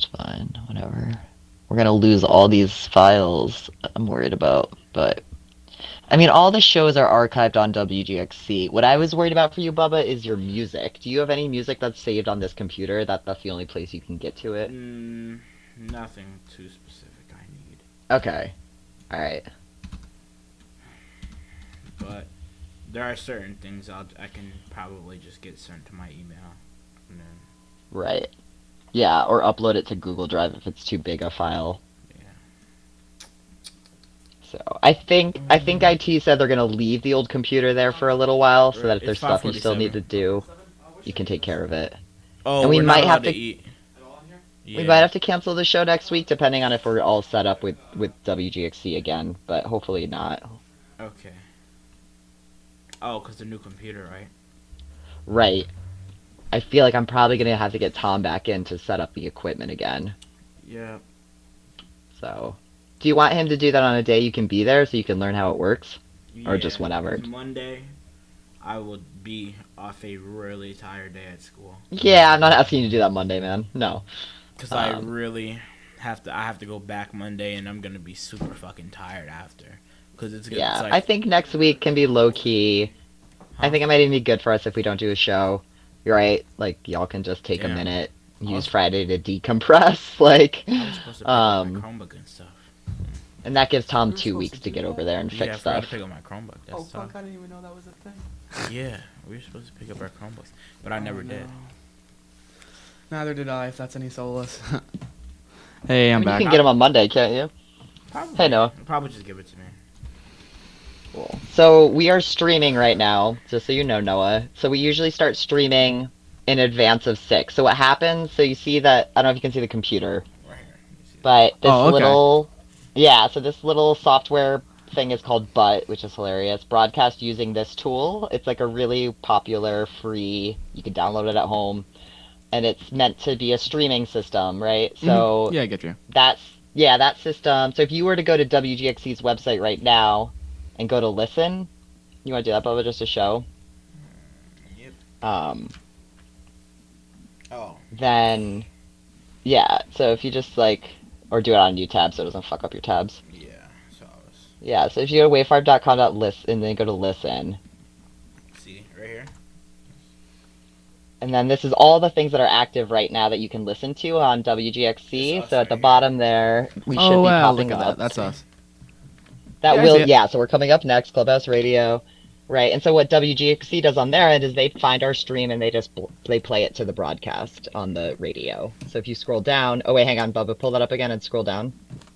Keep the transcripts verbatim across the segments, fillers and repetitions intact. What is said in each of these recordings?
fine. Whatever. We're gonna lose all these files I'm worried about, but I mean, all the shows are archived on W G X C. What I was worried about for you, Bubba, is your music. Do you have any music that's saved on this computer? That that's the only place you can get to it? Mm, nothing too specific I need. Okay. Alright. But there are certain things I'll, I can probably just get sent to my email. And then, Right. Yeah, or upload it to Google Drive if it's too big a file. yeah. So I think I think I T said they're gonna leave the old computer there for a little while, so that if It's there's stuff you still need to five do, you can take care of it. Oh, And we we're not might allowed have to to eat. we Yeah. might have to cancel the show next week, depending on if we're all set up with with W G X C again. But hopefully not. Okay. Oh, because the new computer, right? Right. I feel like I'm probably gonna have to get Tom back in to set up the equipment again. Yeah. So, do you want him to do that on a day you can be there so you can learn how it works? Or just whenever? 'Cause Monday, I will be off a really tired day at school. Yeah, I'm not asking you to do that Monday, man. No. Because I Um, really have to. I have to go back Monday, and I'm gonna be super fucking tired after. Because it's, Yeah, it's like. I think next week can be low key. I Huh? think it might even be good for us if we don't do a show. You're right. Like y'all can just take Damn. a minute, I use was- Friday to decompress, like, I was supposed to pick up um, my Chromebook and stuff. and that gives Tom We were two supposed weeks to to do get that? over there and Yeah, fix I forgot stuff. to pick up my Chromebook. That's Oh tough. fuck! I didn't even know that was a thing. Yeah, we were supposed to pick up our Chromebooks, but I Oh, never no. did. Neither did I. If that's any solace. Hey, I I'm mean, you back. can get them on Monday, can't you? Probably. Hey, Noah. Probably just give it to me. Cool. So we are streaming right now, just so you know, Noah. So we usually start streaming in advance of six. So what happens? So you see that I don't know if you can see the computer, Right here. You see that? but this Oh, okay. little, yeah. So this little software thing is called Butt, which is hilarious. Broadcast using this tool. It's like a really popular, free. You can download it at home, and it's meant to be a streaming system, right? So Mhm. Yeah, I get you. that's yeah, that system. So if you were to go to W G X C's website right now and go to listen, you want to do that, Bubba, just to show? Yep. Um, Oh. then yeah. So if you just like, or do it on new tab so it doesn't fuck up your tabs. Yeah. So I was. Yeah. So if you go to wavefarm dot com dot list and then go to listen, See right here. and then this is all the things that are active right now that you can listen to on W G X C. It's us So at the right here. bottom there, we should Oh be wow! popping Look at up. that. That's us. That Yeah, I will, see it. yeah, so we're coming up next, Clubhouse Radio, right? And so what W G X C does on their end is they find our stream and they just bl- they play it to the broadcast on the radio. So if you scroll down, oh wait, hang on, Bubba, pull that up again and scroll down.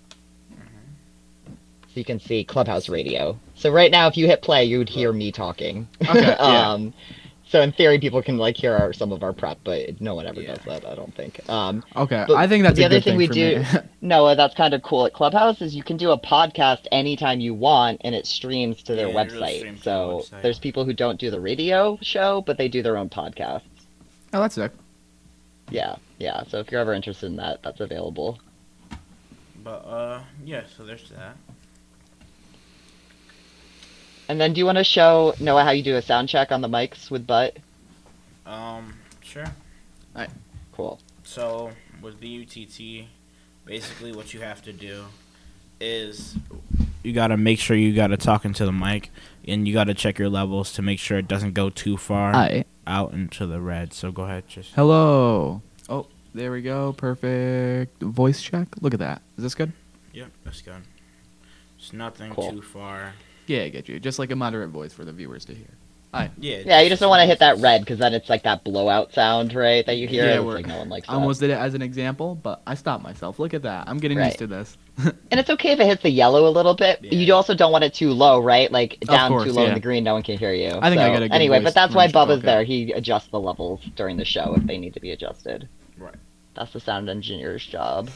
So you can see Clubhouse Radio. So right now, if you hit play, you would hear me talking. Okay, yeah. um, so in theory, people can like hear our, some of our prep, but no one ever Yeah. does that, I don't think. Um, Okay, But I think that's the a other good thing thing we for do- me. Noah, that's kind of cool at Clubhouse is you can do a podcast anytime you want and it streams to their Yeah, it'll website. stream to the So website. there's people who don't do the radio show, but they do their own podcast. Oh, that's sick. Yeah, yeah. So if you're ever interested in that, that's available. But uh, yeah. So there's that. And then do you want to show Noah how you do a sound check on the mics with Butt? Um, sure. Cool. So with B U T T, basically what you have to do is you gotta make sure you gotta talk into the mic, and you gotta check your levels to make sure it doesn't go too far Hi. out into the red. So go ahead, just Hello. Oh, there we go. Perfect. Voice check. Look at that. Is this good? yep, that's good. It's nothing Cool. too far. Yeah, I get you. Just like a moderate voice for the viewers to hear. Hi. Yeah. Yeah, you just don't want to hit that red because then it's like that blowout sound, right? That you hear. Yeah, It's we're- like no one likes I that. almost did it as an example, but I stopped myself. Look at that. I'm getting Right. used to this. And it's okay if it hits the yellow a little bit. Yeah. You also don't want it too low, right? Like down course, too low in yeah. the green, no one can hear you. I think I So, got a good Anyway, voice but that's why range, Bubba's okay. there. He adjusts the levels during the show if they need to be adjusted. Right. That's the sound engineer's job.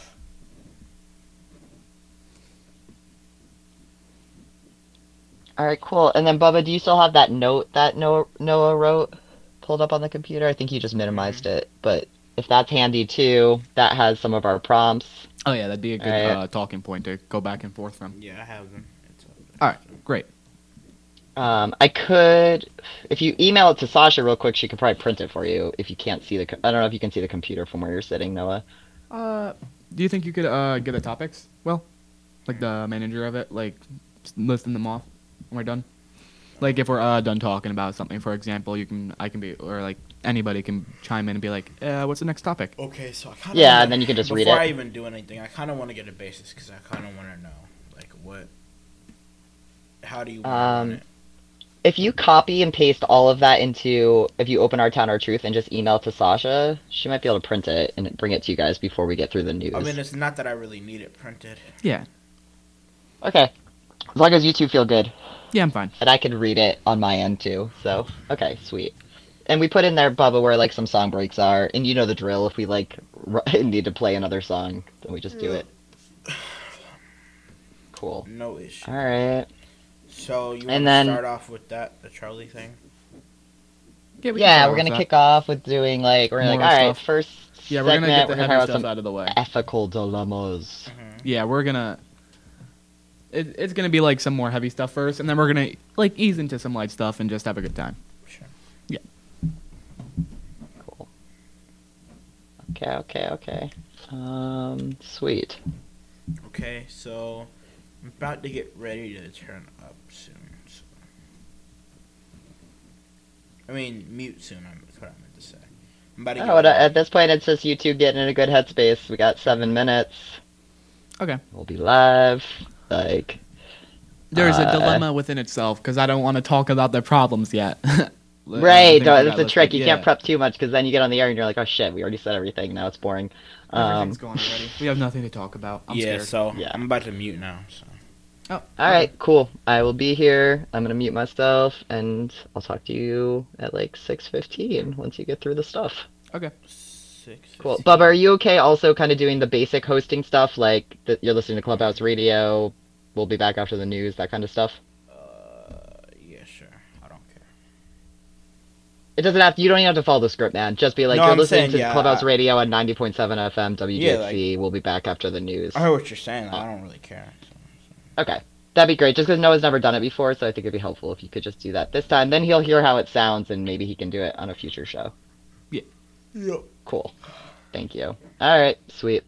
All right, cool. And then Bubba, do you still have that note that Noah, Noah wrote pulled up on the computer? I think you just minimized it, but if that's handy too, that has some of our prompts. Oh yeah, that'd be a good Alright. uh, talking point to go back and forth from. Yeah, I have them. It's all good. All right, great. Um, I could, if you email it to Sasha real quick, she could probably print it for you if you can't see the. co- I don't know if you can see the computer from where you're sitting, Noah. Uh, do you think you could uh get the topics? Well, like the manager of it, like s- listing them off when we're done. Like if we're uh done talking about something, for example, you can I can be or like anybody can chime in and be like, uh, what's the next topic? Okay, so I kind of Yeah, and then you can just read before it. I even do anything, I kind of want to get a basis because I kind of want to know like what, how do you want to run Um, it? if you copy and paste all of that into, if you open Our Town, Our Truth and just email it to Sasha, she might be able to print it and bring it to you guys before we get through the news. I mean, it's not that I really need it printed. Yeah, Okay, as long as you two feel good, yeah, I'm fine. and I can read it on my end too. So, okay, sweet. And we put in there, Bubba, where like some song breaks are, and you know the drill. If we like r- need to play another song, then we just do it. Cool. No issue. All right. So you want And to then- start off with that, the Charlie thing? Yeah, we can Yeah, start we're with gonna that. kick off with doing like we're gonna More like all right, stuff. first Yeah, we're segment, gonna get the we're heavy gonna talk stuff about some out of the way. ethical dilemmas. Mm-hmm. Yeah, we're gonna. It, it's gonna be like some more heavy stuff first, and then we're gonna like ease into some light stuff and just have a good time. Sure. Cool. Okay, okay, okay. Um, sweet. Okay, so I'm about to get ready to turn up soon. So. I mean, mute soon. I'm, that's what I meant to say. I'm about to get Oh, at, ready. at this point, it's just you two getting in a good headspace. We got seven minutes. Okay. We'll be live. Like, There's a Uh, dilemma within itself because I don't want to talk about the problems yet. right? Uh, No, things that's that the trick. listed. You Yeah. can't prep too much because then you get on the air and you're like, oh shit, we already said everything. Now it's boring. Um, Everything's gone already. We have nothing to talk about. I'm yeah, scared. so Yeah. I'm about to mute now. So Oh, all right, cool. I will be here. I'm gonna mute myself, and I'll talk to you at like six fifteen once you get through the stuff. Okay. six. Cool. Bubba, are you okay also kind of doing the basic hosting stuff, like that you're listening to Clubhouse Radio, we'll be back after the news, that kind of stuff? Uh, yeah, sure. I don't care. It doesn't have to, you don't even have to follow the script, man. Just be like, No, you're I'm listening saying, to yeah, Clubhouse I- Radio on ninety point seven F M, W G X C. Yeah, We'll be back after the news. I heard what you're saying. I don't really care. So. Okay. That'd be great, just because Noah's never done it before, so I think it'd be helpful if you could just do that this time. Then he'll hear how it sounds, and maybe he can do it on a future show. Yep. Cool. Thank you. All right, sweet.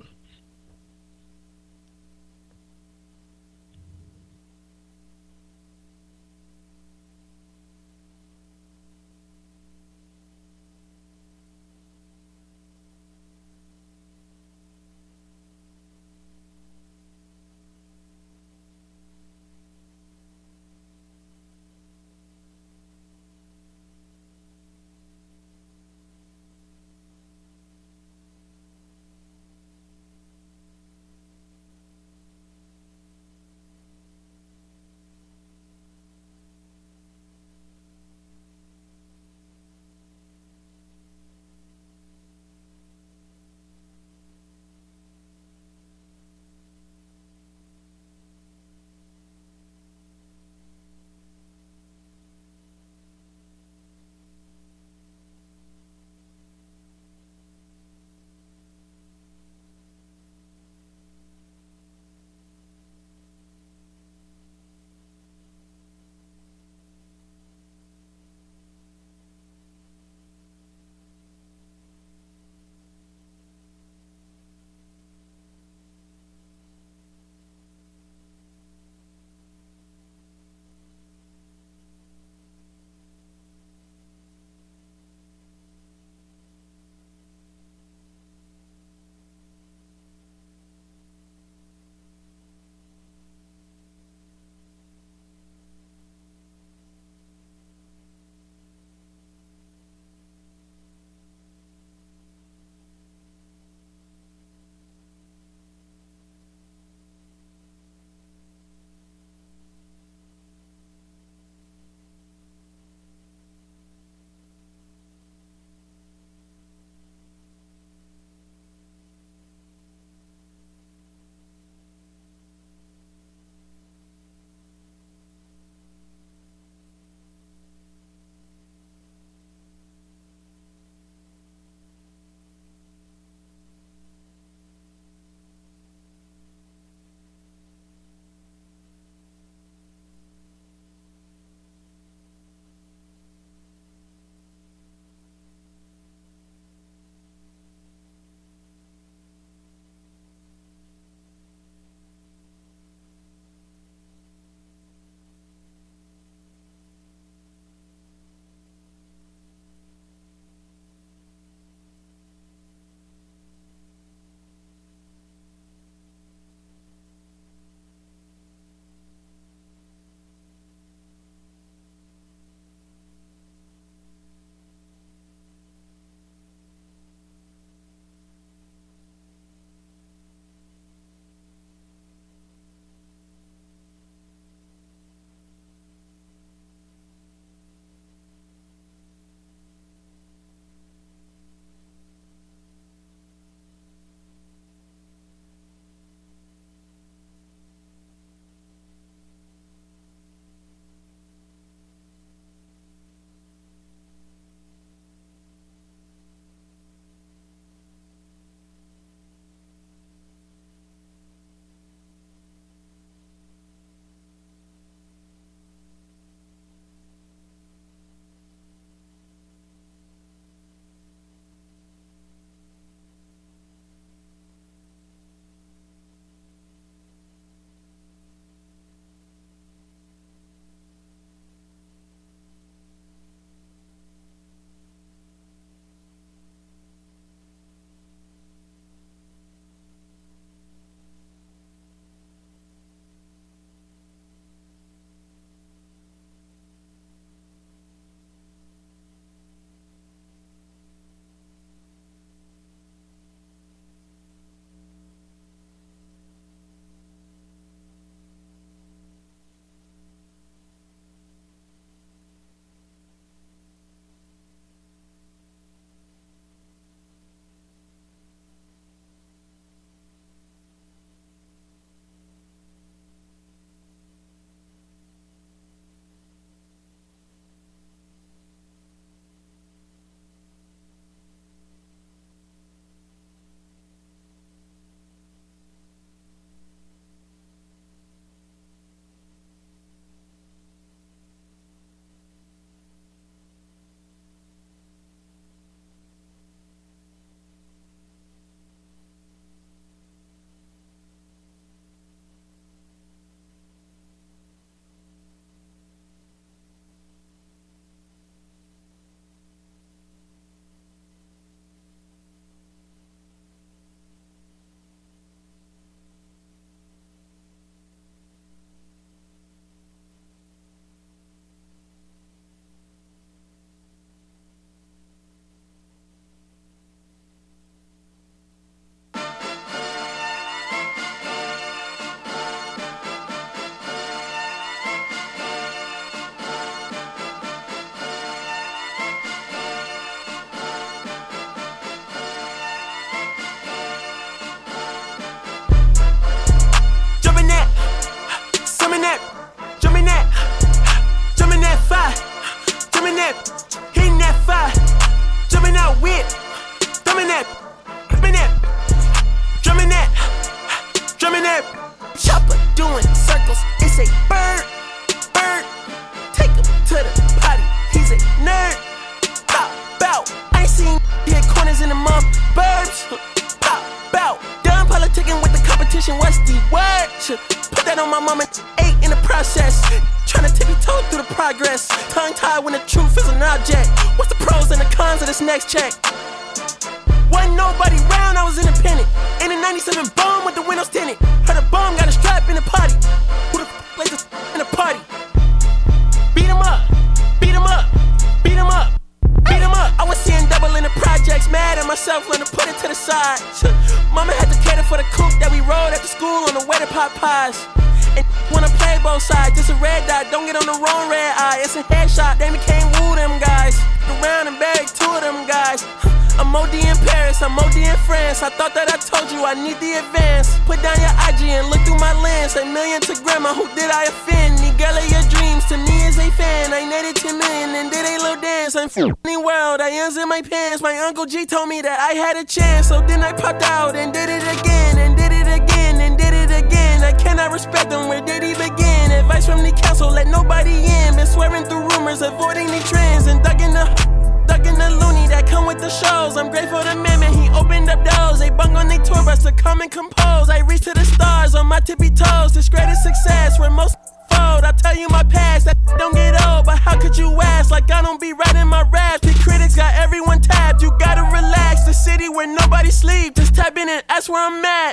my whip. Drumming that, drumming that, drumming that, drumming that. Chopper doing circles. It's a bird, bird. Take him to the potty. He's a nerd. Pop out. I ain't seen hit corners in the month. Burbs. Pop out. Done politicking with the competition. What's the word? Put that on my mama. Eight in the process. Trying to tippy toe through the progress. Tongue tied when the truth is an object. What's the pros and the cons of this next check? Wasn't nobody round, I was independent. In a ninety-seven bomb with the windows tinted. Heard a bomb got a strap in the potty. Who the f like this in the party? Beat him up, beat him up, beat him up, beat him up. I was seeing double in the projects, mad at myself, learned to put it to the side. Mama had to cater for the coupe that we rode at the school on the way to pot pies. And wanna play both sides, just a red dot, don't get on the wrong red eye. It's a headshot, they became woo them guys. Around and buried two of them guys. I'm O D in Paris, I'm O D in France. I thought that I told you I need the advance. Put down your I G and look through my lens. A million to grandma, who did I offend? The girl of your dreams to me is a fan. I netted ten million and did a little dance. I'm f***ing the world, I ends in my pants. My Uncle G told me that I had a chance. So then I popped out and did it again. And did it again and did it again. I cannot respect him, where did he begin? Advice from the council, let nobody in. Been swearing through rumors, avoiding the trends. And ducking the Ducking the loony that come with the shows. I'm grateful to man, man, he opened up doors. They bung on they tour bus to come and compose. I reach to the stars on my tippy toes. This greatest success where most fold. I tell you my past, that don't get old. But how could you ask? Like I don't be writing my raps. The critics got everyone tapped. You gotta relax. The city where nobody sleep. Just tap in and ask where I'm at.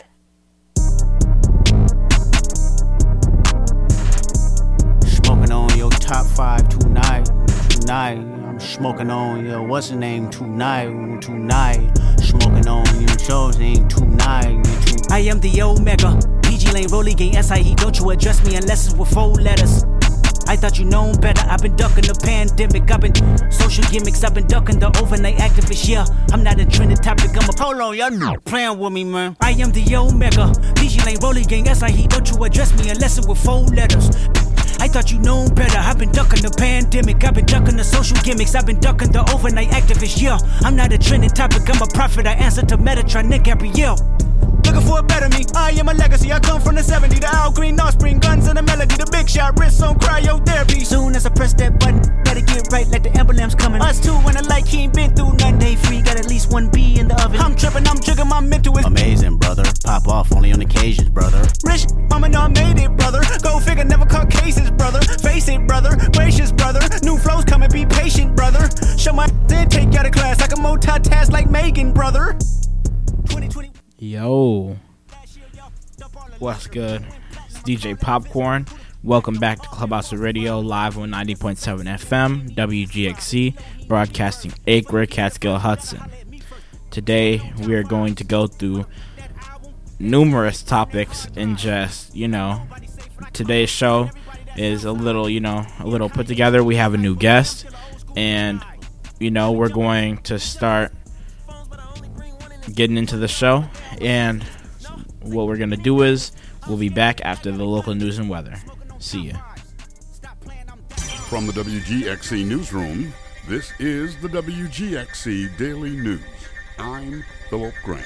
Smoking on your top five tonight, tonight. I'm smoking on your what's the name tonight, tonight. Smoking on your show's name tonight, tonight. I am the Omega, P G Lane, Rolly Gang, S I E. Don't you address me unless it's with four letters. I thought you known better. I've been ducking the pandemic. I've been social gimmicks. I've been ducking the overnight activists. Yeah, I'm not a trending topic. I'm a hold on, y'all not playing with me, man. I am the Omega, P G Lane, Rolly Gang, S I E. Don't you address me unless it's with four letters. I thought you known better. I've been ducking the pandemic. I've been ducking the social gimmicks. I've been ducking the overnight activists. Yeah, I'm not a trending topic. I'm a prophet. I answer to Metatron, Nick Gabrielle. Looking for a better me. I am a legacy. I come from the seventies. The Al Green, offspring, guns and the melody. The big shot, wrists on cryotherapy. Soon as I press that button, better get right like the emblem's coming. Us two when I like he ain't been through nothing. Day free, got at least one B in the oven. I'm tripping, I'm triggering my mental. Is amazing, brother. Pop off only on occasions, brother. Rich, mama know I made it, brother. Go figure, never caught cases, brother. Face it, brother. Gracious, brother. New flows coming, be patient, brother. Show my then take you out of class like a multitask like Megan, brother. twenty twenty Yo, what's good? It's D J Popcorn. Welcome back to Clubhouse Radio, live on ninety point seven F M, W G X C, broadcasting Acre, Catskill, Hudson. Today, we are going to go through numerous topics and just, you know, today's show is a little, you know, a little put together. We have a new guest, and, you know, we're going to start getting into the show, and what we're gonna do is we'll be back after the local news and weather. See ya. From the W G X C newsroom, this is the W G X C Daily News. I'm Philip Grant.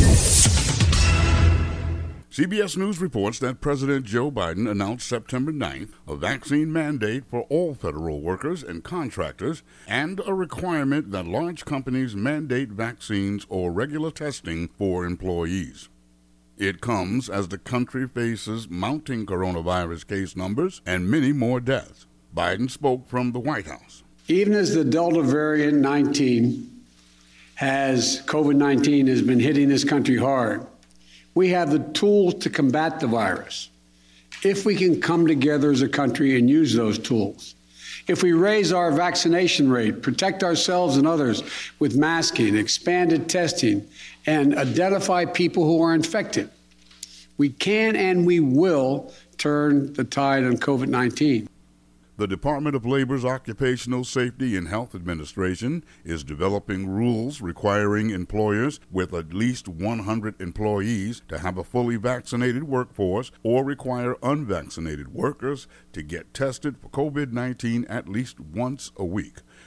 C B S News reports that President Joe Biden announced September ninth a vaccine mandate for all federal workers and contractors and a requirement that large companies mandate vaccines or regular testing for employees. It comes as the country faces mounting coronavirus case numbers and many more deaths. Biden spoke from the White House. Even as the Delta variant nineteen has, COVID nineteen has been hitting this country hard, we have the tools to combat the virus. If we can come together as a country and use those tools, if we raise our vaccination rate, protect ourselves and others with masking, expanded testing, and identify people who are infected, we can and we will turn the tide on COVID nineteen. The Department of Labor's Occupational Safety and Health Administration is developing rules requiring employers with at least one hundred employees to have a fully vaccinated workforce or require unvaccinated workers to get tested for COVID nineteen at least once a week.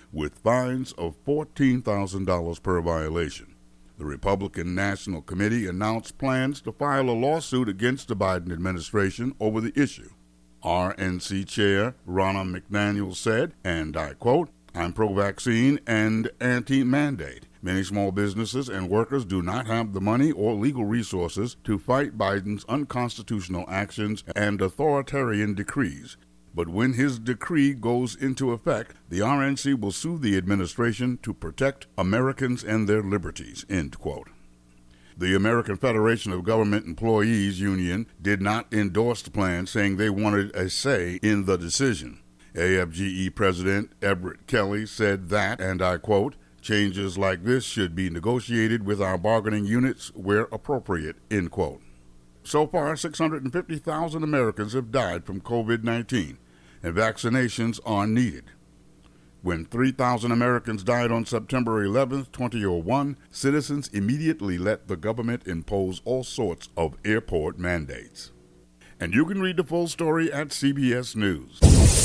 with fines of fourteen thousand dollars per violation. The Republican National Committee announced plans to file a lawsuit against the Biden administration over the issue. R N C Chair Ronna McDaniel said, and I quote, "I'm pro-vaccine and anti-mandate. Many small businesses and workers do not have the money or legal resources to fight Biden's unconstitutional actions and authoritarian decrees. But when his decree goes into effect, the R N C will sue the administration to protect Americans and their liberties," end quote. The American Federation of Government Employees Union did not endorse the plan, saying they wanted a say in the decision. A F G E President Everett Kelly said that, and I quote, "Changes like this should be negotiated with our bargaining units where appropriate," end quote. So far, six hundred fifty thousand Americans have died from COVID nineteen, and vaccinations are needed. When three thousand Americans died on September eleventh, twenty oh one, citizens immediately let the government impose all sorts of airport mandates. And you can read the full story at C B S News.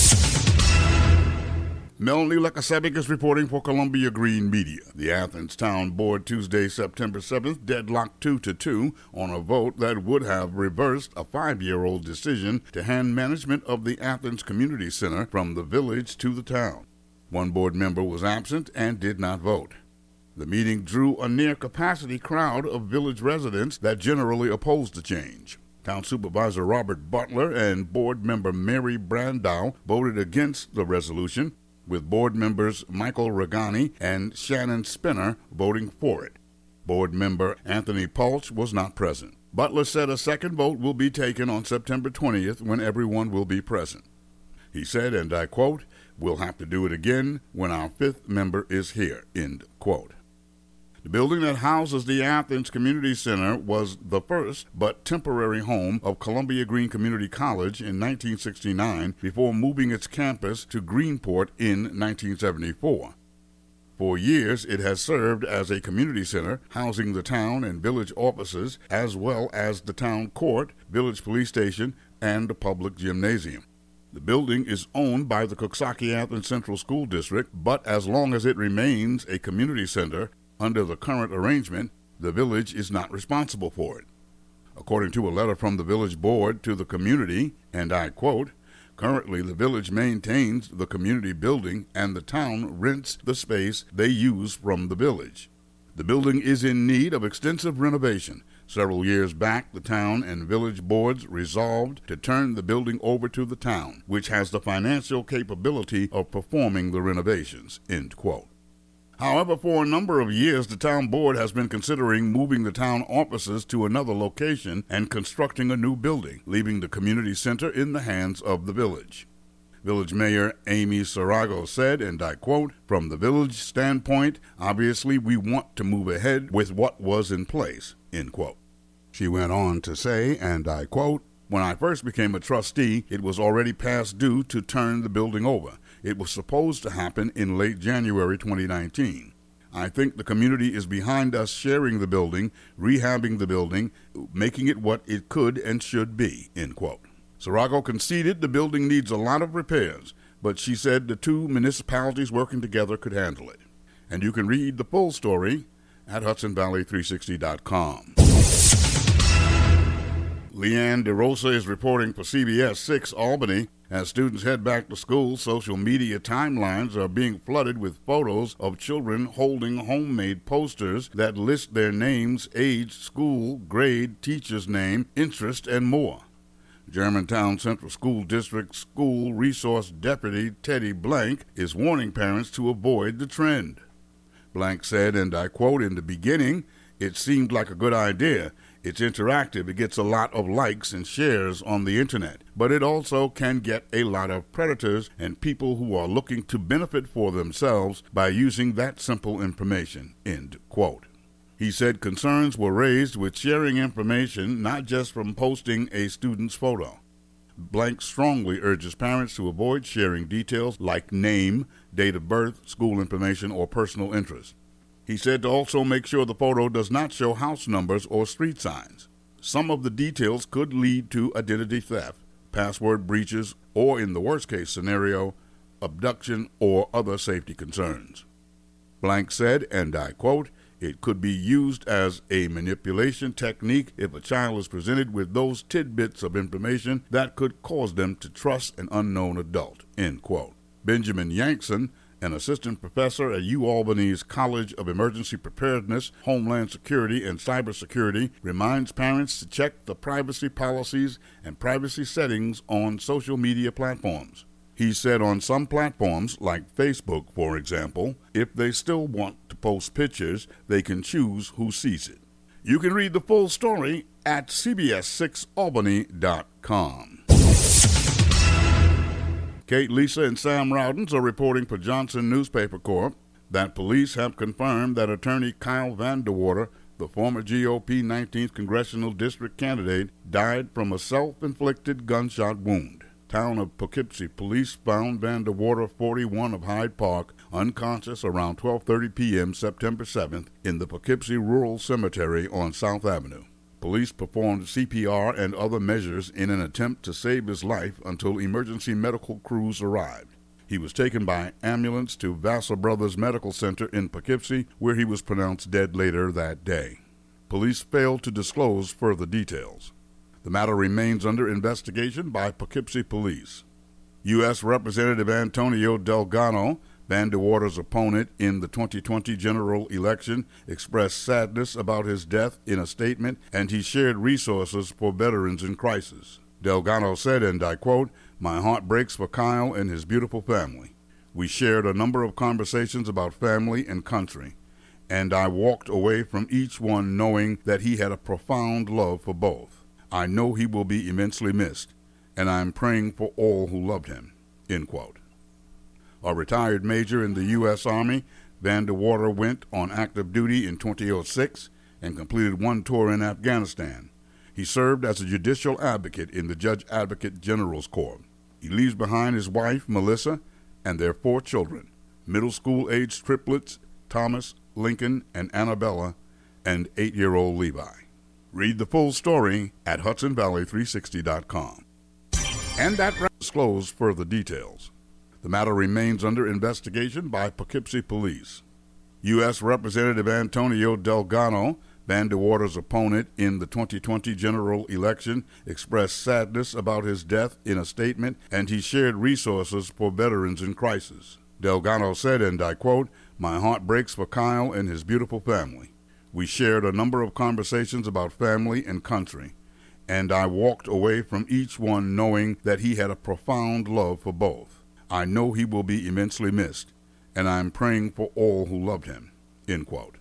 Melanie Lekasevic is reporting for Columbia Green Media. The Athens Town Board Tuesday, September seventh, deadlocked two to two on a vote that would have reversed a five-year-old decision to hand management of the Athens Community Center from the village to the town. One board member was absent and did not vote. The meeting drew a near-capacity crowd of village residents that generally opposed the change. Town Supervisor Robert Butler and board member Mary Brandow voted against the resolution, with board members Michael Regani and Shannon Spinner voting for it. Board member Anthony Pulch was not present. Butler said a second vote will be taken on September twentieth when everyone will be present. He said, and I quote, "We'll have to do it again when our fifth member is here," end quote. The building that houses the Athens Community Center was the first but temporary home of Columbia Green Community College in nineteen sixty-nine before moving its campus to Greenport in nineteen seventy-four. For years, it has served as a community center, housing the town and village offices, as well as the town court, village police station, and a public gymnasium. The building is owned by the Coxsackie-Athens Central School District, but as long as it remains a community center, under the current arrangement, the village is not responsible for it. According to a letter from the village board to the community, and I quote, "Currently the village maintains the community building and the town rents the space they use from the village. The building is in need of extensive renovation. Several years back, the town and village boards resolved to turn the building over to the town, which has the financial capability of performing the renovations," end quote. However, for a number of years, the town board has been considering moving the town offices to another location and constructing a new building, leaving the community center in the hands of the village. Village Mayor Amy Sarago said, and I quote, "From the village standpoint, obviously we want to move ahead with what was in place," end quote. She went on to say, and I quote, "When I first became a trustee, it was already past due to turn the building over. It was supposed to happen in late January twenty nineteen. I think the community is behind us sharing the building, rehabbing the building, making it what it could and should be," end quote. Sarago conceded the building needs a lot of repairs, but she said the two municipalities working together could handle it. And you can read the full story at Hudson Valley three sixty dot com. Leanne DeRosa is reporting for C B S six Albany. As students head back to school, social media timelines are being flooded with photos of children holding homemade posters that list their names, age, school, grade, teacher's name, interest, and more. Germantown Central School District School Resource Deputy Teddy Blank is warning parents to avoid the trend. Blank said, and I quote, "In the beginning, it seemed like a good idea. It's interactive. It gets a lot of likes and shares on the internet. But it also can get a lot of predators and people who are looking to benefit for themselves by using that simple information," end quote. He said concerns were raised with sharing information, not just from posting a student's photo. Blank strongly urges parents to avoid sharing details like name, date of birth, school information, or personal interest. He said to also make sure the photo does not show house numbers or street signs. Some of the details could lead to identity theft, password breaches, or in the worst-case scenario, abduction, or other safety concerns. Blank said, and I quote, "It could be used as a manipulation technique if a child is presented with those tidbits of information that could cause them to trust an unknown adult," end quote. Benjamin Yankson, an assistant professor at UAlbany's College of Emergency Preparedness, Homeland Security, and Cybersecurity, reminds parents to check the privacy policies and privacy settings on social media platforms. He said on some platforms, like Facebook, for example, if they still want to post pictures, they can choose who sees it. You can read the full story at C B S six albany dot com. Kate, Lisa, and Sam Rowdens are reporting for Johnson Newspaper Corp that police have confirmed that attorney Kyle Vandewater, the former G O P nineteenth Congressional District candidate, died from a self-inflicted gunshot wound. Town of Poughkeepsie police found Vandewater, forty-one, of Hyde Park, unconscious around twelve thirty p.m. September seventh in the Poughkeepsie Rural Cemetery on South Avenue. Police performed C P R and other measures in an attempt to save his life until emergency medical crews arrived. He was taken by ambulance to Vassar Brothers Medical Center in Poughkeepsie, where he was pronounced dead later that day. Police failed to disclose further details. The matter remains under investigation by Poughkeepsie Police. U S Representative Antonio Delgado, Vandewater's opponent in the twenty twenty general election, expressed sadness about his death in a statement, and he shared resources for veterans in crisis. Delgado said, and I quote, "My heart breaks for Kyle and his beautiful family. We shared a number of conversations about family and country, and I walked away from each one knowing that he had a profound love for both. I know he will be immensely missed, and I am praying for all who loved him," end quote. A retired major in the U S Army, Vandewater went on active duty in two thousand six and completed one tour in Afghanistan. He served as a judicial advocate in the Judge Advocate General's Corps. He leaves behind his wife, Melissa, and their four children, middle school-aged triplets, Thomas, Lincoln, and Annabella, and eight-year-old Levi. Read the full story at Hudson Valley three sixty dot com. And that disclose further details. The matter remains under investigation by Poughkeepsie Police. U S Representative Antonio Delgado, Vandewater's opponent in the twenty twenty general election, expressed sadness about his death in a statement, and he shared resources for veterans in crisis. Delgado said, and I quote, "My heart breaks for Kyle and his beautiful family. We shared a number of conversations about family and country, and I walked away from each one knowing that he had a profound love for both. I know he will be immensely missed, and I am praying for all who loved him," end quote.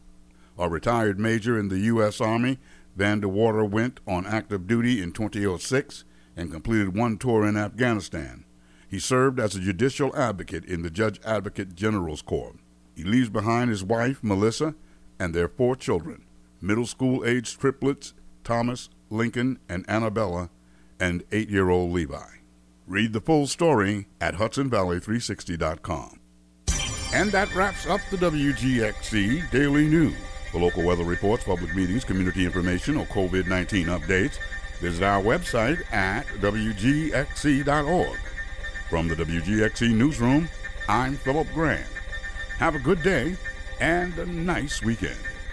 A retired major in the U S Army, Vandewater went on active duty in two thousand six and completed one tour in Afghanistan. He served as a judicial advocate in the Judge Advocate General's Corps. He leaves behind his wife, Melissa, and their four children, middle school-aged triplets, Thomas, Lincoln, and Annabella, and eight-year-old Levi. Read the full story at Hudson Valley three sixty dot com. And that wraps up the W G X C Daily News. For local weather reports, public meetings, community information, or COVID nineteen updates, visit our website at W G X C dot org. From the W G X C Newsroom, I'm Philip Grant. Have a good day and a nice weekend.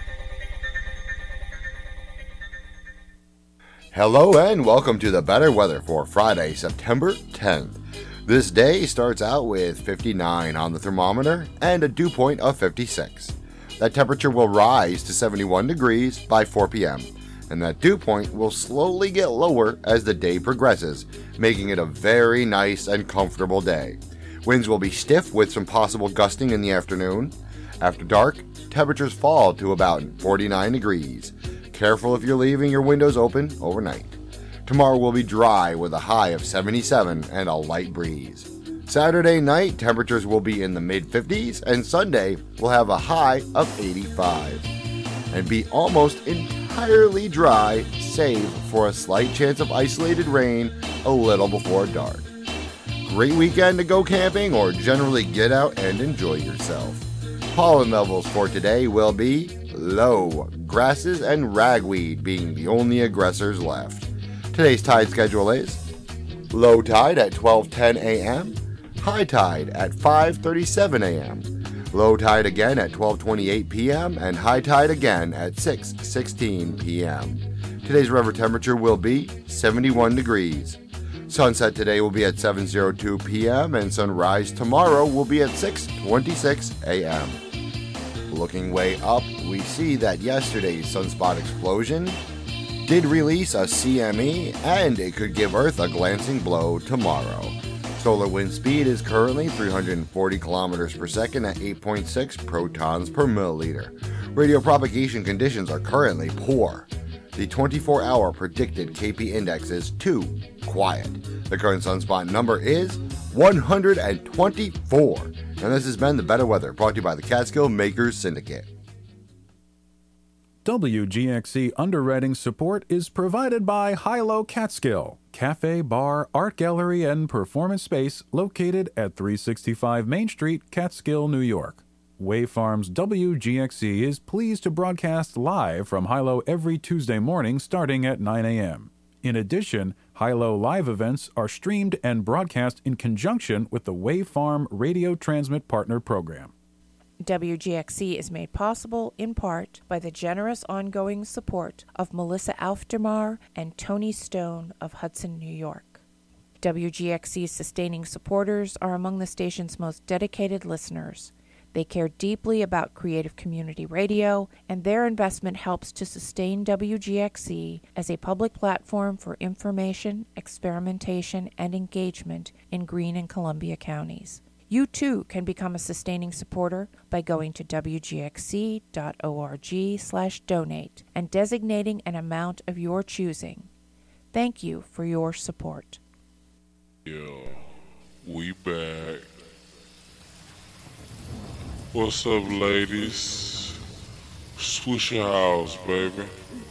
Hello and welcome to the better weather for Friday, September tenth. This day starts out with fifty-nine on the thermometer and a dew point of fifty-six. That temperature will rise to seventy-one degrees by four p.m. and that dew point will slowly get lower as the day progresses, making it a very nice and comfortable day. Winds will be stiff with some possible gusting in the afternoon. After dark, temperatures fall to about forty-nine degrees. Careful if you're leaving your windows open overnight. Tomorrow will be dry with a high of seventy-seven and a light breeze. Saturday night, temperatures will be in the mid fifties, and Sunday will have a high of eighty-five. And be almost entirely dry, save for a slight chance of isolated rain a little before dark. Great weekend to go camping or generally get out and enjoy yourself. Pollen levels for today will be low, grasses and ragweed being the only aggressors left. Today's tide schedule is low tide at twelve ten a.m., high tide at five thirty-seven a.m., low tide again at twelve twenty-eight p.m., and high tide again at six sixteen p.m. Today's river temperature will be seventy-one degrees. Sunset today will be at seven oh two p.m. and sunrise tomorrow will be at six twenty-six a.m. Looking way up, we see that yesterday's sunspot explosion did release a C M E, and it could give Earth a glancing blow tomorrow. Solar wind speed is currently three hundred forty kilometers per second at eight point six protons per milliliter. Radio propagation conditions are currently poor. The twenty-four hour predicted K P index is two, quiet. The current sunspot number is one hundred twenty-four. And this has been the Better Weather, brought to you by the Catskill Makers Syndicate. W G X C underwriting support is provided by Hilo Catskill, cafe, bar, art gallery, and performance space located at three sixty-five Main Street, Catskill, New York. Wave Farms W G X C is pleased to broadcast live from Hilo every Tuesday morning starting at nine a.m. In addition, Hilo live events are streamed and broadcast in conjunction with the Wave Farm Radio Transmit Partner Program. W G X C is made possible in part by the generous ongoing support of Melissa Aufdermar and Tony Stone of Hudson, New York. W G X C's sustaining supporters are among the station's most dedicated listeners. They care deeply about creative community radio, and their investment helps to sustain W G X C as a public platform for information, experimentation, and engagement in Greene and Columbia counties. You too can become a sustaining supporter by going to w g x c dot org slash donate and designating an amount of your choosing. Thank you for your support. Yeah, we back. What's up, ladies? Swisher House, baby.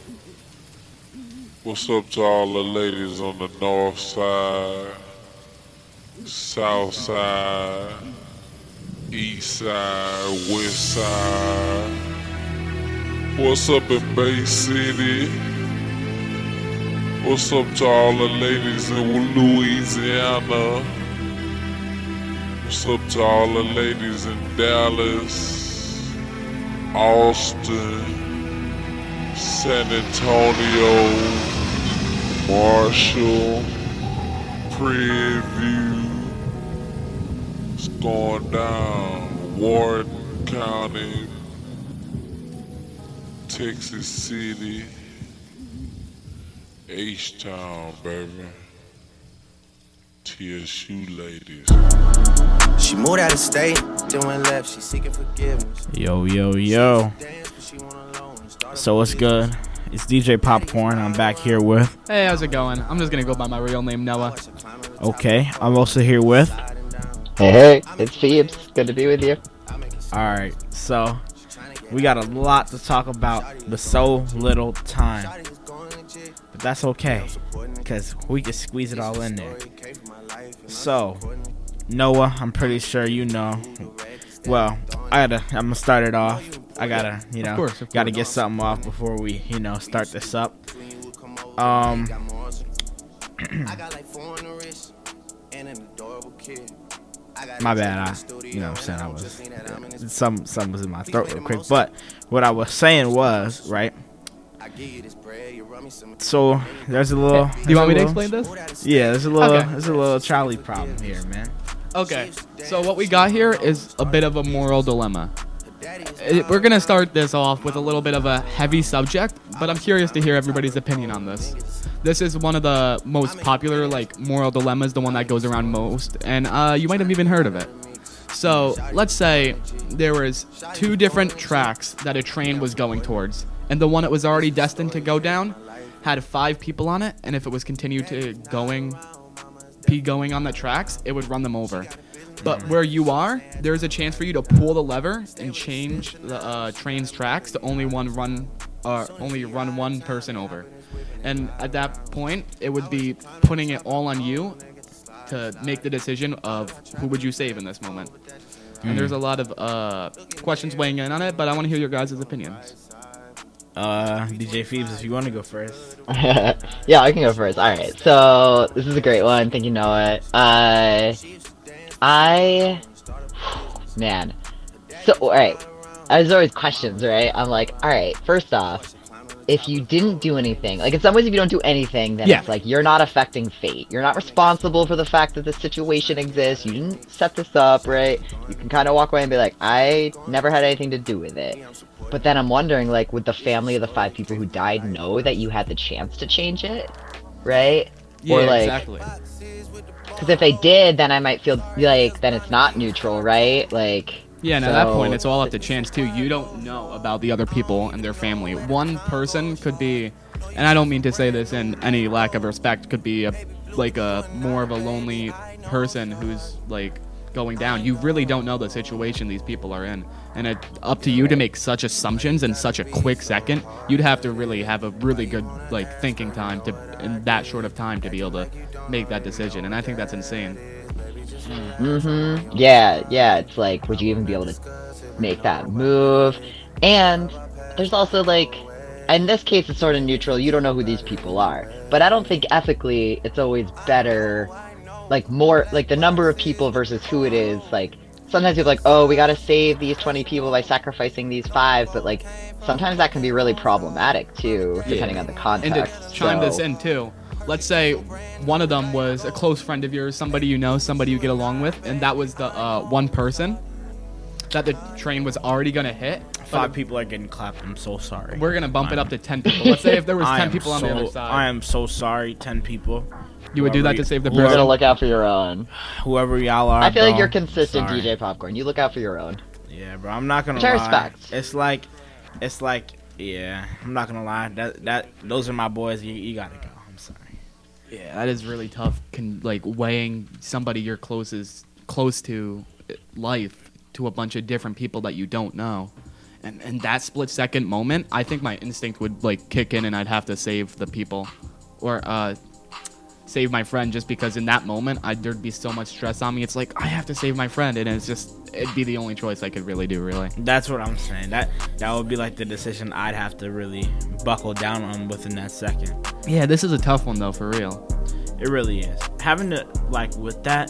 What's up to all the ladies on the north side, south side, east side, west side? What's up in Bay City? What's up to all the ladies in Louisiana? What's up to all the ladies in Dallas, Austin, San Antonio, Marshall, Prairie, it's going down, Warden County, Texas City, H-Town, baby. T S U ladies. She moved out of state, then went left, she seeking forgiveness. Yo, yo, yo. So what's good? It's D J Popcorn. I'm back here with... Hey, how's it going? I'm just gonna go by my real name, Noah. Okay, I'm also here with... Hey, hey, it's Phoebes. Good to be with you. Alright, so we got a lot to talk about, but so little time. But that's okay, because we can squeeze it all in there. So, Noah, I'm pretty sure you know. Well, I gotta, I'm gonna start it off. I gotta, you know, of course, of gotta course. get something off before we, you know, start this up. Um, my bad. I, you know, what I'm saying I was some, some was in my throat real quick. But what I was saying was, right. So there's a little. Do you want me to little, explain this? Yeah, there's a little. Okay. There's a little Charlie problem here, man. Okay, so what we got here is a bit of a moral dilemma. It, we're gonna start this off with a little bit of a heavy subject, but I'm curious to hear everybody's opinion on this. This is one of the most popular, like, moral dilemmas, the one that goes around most, and uh, you might have even heard of it. So let's say there was two different tracks that a train was going towards, and the one that was already destined to go down had five people on it, and if it was continued to going, be going on the tracks, it would run them over. But where you are, there's a chance for you to pull the lever and change the uh, train's tracks to only one run, uh, only run one person over. And at that point, it would be putting it all on you to make the decision of who would you save in this moment. Mm. And there's a lot of uh, questions weighing in on it, but I want to hear your guys' opinions. Uh, D J Phoebes, if you want to go first. Yeah, I can go first. Alright, so this is a great one. Thank you, Noah. Uh, I, man, so all right. There's always questions, right? I'm like, all right. First off, if you didn't do anything, like in some ways, if you don't do anything, then Yeah. it's like you're not affecting fate. You're not responsible for the fact that this situation exists. You didn't set this up, right? You can kind of walk away and be like, I never had anything to do with it. But then I'm wondering, like, would the family of the five people who died know that you had the chance to change it, right? Yeah, or like, exactly. because if they did, then I might feel like then it's not neutral, right? Like. Yeah, and at that so- point, it's all up to chance, too. You don't know about the other people and their family. One person could be, and I don't mean to say this in any lack of respect, could be a, like a more of a lonely person who's, like, going down. You really don't know the situation these people are in. And it's up to you to make such assumptions in such a quick second. You'd have to really have a really good, like, thinking time to in that short of time to be able to make that decision. And I think that's insane. Mm-hmm. Yeah, yeah. It's like, would you even be able to make that move? And there's also like, in this case, it's sort of neutral. You don't know who these people are. But I don't think ethically it's always better, like more, like the number of people versus who it is. Like sometimes people are like, oh, we gotta save these twenty people by sacrificing these five. But like sometimes that can be really problematic too, depending Yeah. on the context. And to chime so... this in too, let's say one of them was a close friend of yours, somebody you know, somebody you get along with, and that was the uh, one person that the train was already gonna hit. Five people are getting clapped. I'm so sorry. We're gonna bump it up to ten people. Let's say if there was I ten am people on the so- other side. I am so sorry. Ten people. You would do Whoever that to save the You person? gotta look out for your own. Whoever y'all are. I feel like bro, you're consistent, sorry. D J Popcorn. You look out for your own. Yeah, bro. I'm not gonna Which I lie. respect. It's like, it's like, yeah. I'm not gonna lie. That that those are my boys. You, you gotta go. I'm sorry. Yeah, that is really tough. Can like weighing somebody you're closest close to life to a bunch of different people that you don't know, and and that split second moment, I think my instinct would like kick in, and I'd have to save the people, or uh, save my friend, just because in that moment I there'd be so much stress on me. It's like I have to save my friend, and it's just it'd be the only choice I could really do. Really, That's what I'm saying. That that would be like the decision I'd have to really buckle down on within that second. yeah, this is a tough one though, for real. It really is. Having to like with that,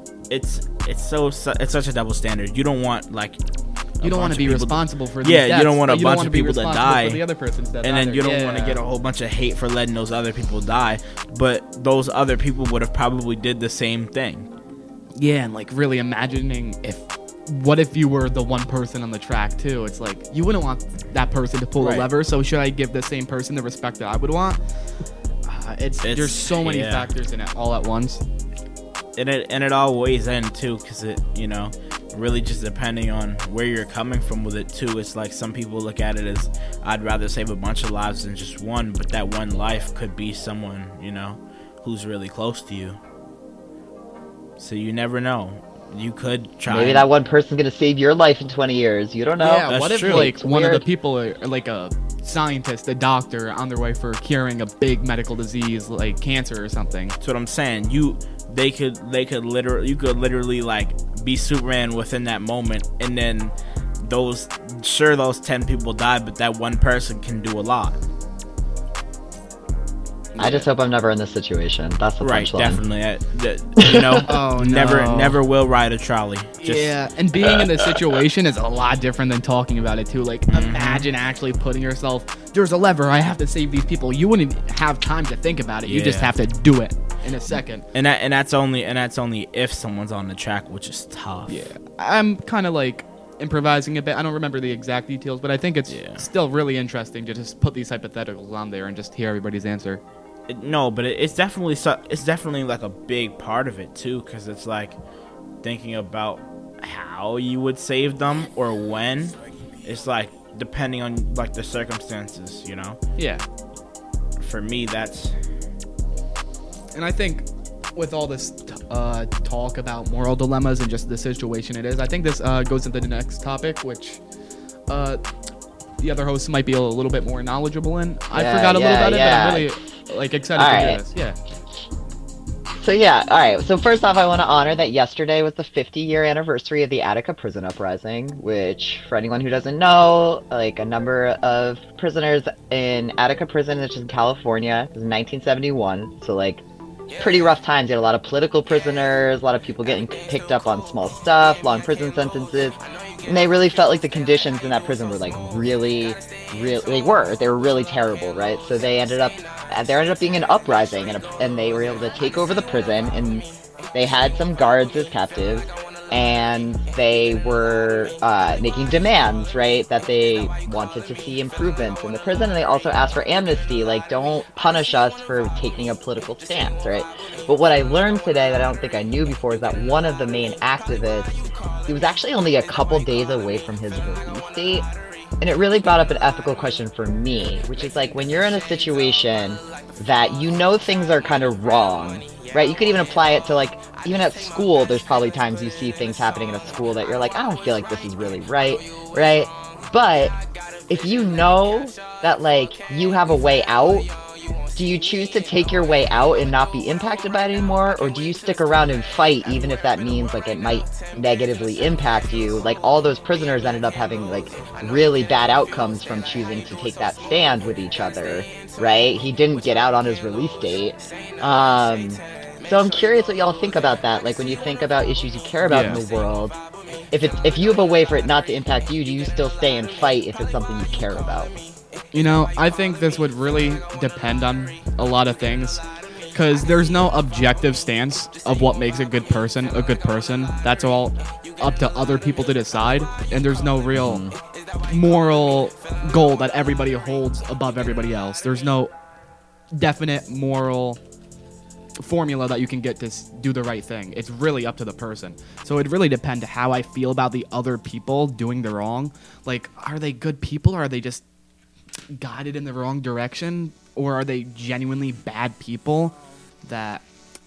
it's it's so su- it's such a double standard. You don't want like a You don't want bunch to of be people- responsible for these yeah. You deaths, don't want a but you bunch wanna of be people to responsible die, for the other person's death and then either. you don't want to Yeah. get a whole bunch of hate for letting those other people die. But those other people would have probably did the same thing. Yeah, and like really imagining if what if you were the one person on the track too? It's like you wouldn't want that person to pull Right. the lever, so should I give the same person the respect that I would want? Uh, it's, It's- there's so many yeah. factors in it all at once. And it and it all weighs in too, because it you know really just depending on where you're coming from with it too. It's like some people look at it as I'd rather save a bunch of lives than just one, but that one life could be someone you know who's really close to you. So you never know. You could try. Maybe that one person's gonna save your life in twenty years. You don't know. Yeah, That's what if true. like It's one of weird. the people are, are like a scientist, a doctor on their way for curing a big medical disease like cancer or something? That's what I'm saying. You, they could, they could literally, you could literally like be Superman within that moment, and then those, sure, those ten people died, but that one person can do a lot. I just hope I'm never in this situation. That's the Right, punchline. definitely. Uh, the- you know, Oh, never, no. never will ride a trolley. Just, Yeah, and being in the situation is a lot different than talking about it too. Like, imagine actually putting yourself. There's a lever. I have to save these people. You wouldn't have time to think about it. You just Yeah. have to do it in a second. and that, and that's only, and that's only if someone's on the track, which is tough. Yeah, I'm kind of like improvising a bit. I don't remember the exact details, but I think it's Yeah. still really interesting to just put these hypotheticals on there and just hear everybody's answer. It- no, but it, it's definitely so, it's definitely like a big part of it too, because it's like thinking about how you would save them or when. It's like depending on like the circumstances, you know. Yeah, For me, that's and I think with all this t- uh, talk about moral dilemmas and just the situation it is, I think this uh, goes into the next topic, which uh, the other hosts might be a little bit more knowledgeable in. I Yeah, forgot a little yeah, about yeah. it, but I'm really like excited All to hear right. this. Yeah. So yeah, all right. So first off, I want to honor that yesterday was the fifty-year anniversary of the Attica prison uprising, which, for anyone who doesn't know, like a number of prisoners in Attica prison, which is in California, was in nineteen seventy-one. So like pretty rough times. You had a lot of political prisoners, a lot of people getting picked up on small stuff, long prison sentences, and they really felt like the conditions in that prison were like really, really, they were, they were really terrible, right? So they ended up, there ended up being an uprising, and, a, and they were able to take over the prison, and they had some guards as captives, and they were uh, making demands, right, that they wanted to see improvements in the prison, and they also asked for amnesty, like, don't punish us for taking a political stance, right? But what I learned today that I don't think I knew before is that one of the main activists, he was actually only a couple days away from his release date, and it really brought up an ethical question for me, which is like, when you're in a situation that you know things are kind of wrong, right? You could even apply it to, like, even at school, there's probably times you see things happening in a school that you're like, I don't feel like this is really right, right? But if you know that, like, you have a way out, do you choose to take your way out and not be impacted by it anymore? Or do you stick around and fight, even if that means, like, it might negatively impact you? Like, all those prisoners ended up having, like, really bad outcomes from choosing to take that stand with each other, right? He didn't get out on his release date. Um... So I'm curious what y'all think about that. Like, when you think about issues you care about Yeah. in the world, if it's if you have a way for it not to impact you, do you still stay and fight if it's something you care about? You know, I think this would really depend on a lot of things, because there's no objective stance of what makes a good person a good person. That's all up to other people to decide, and there's no real moral goal that everybody holds above everybody else. There's no definite moral formula that you can get to s- do the right thing. It's really up to the person. So it really depends how I feel about the other people doing the wrong. Like, are they good people, or are they just guided in the wrong direction, or are they genuinely bad people that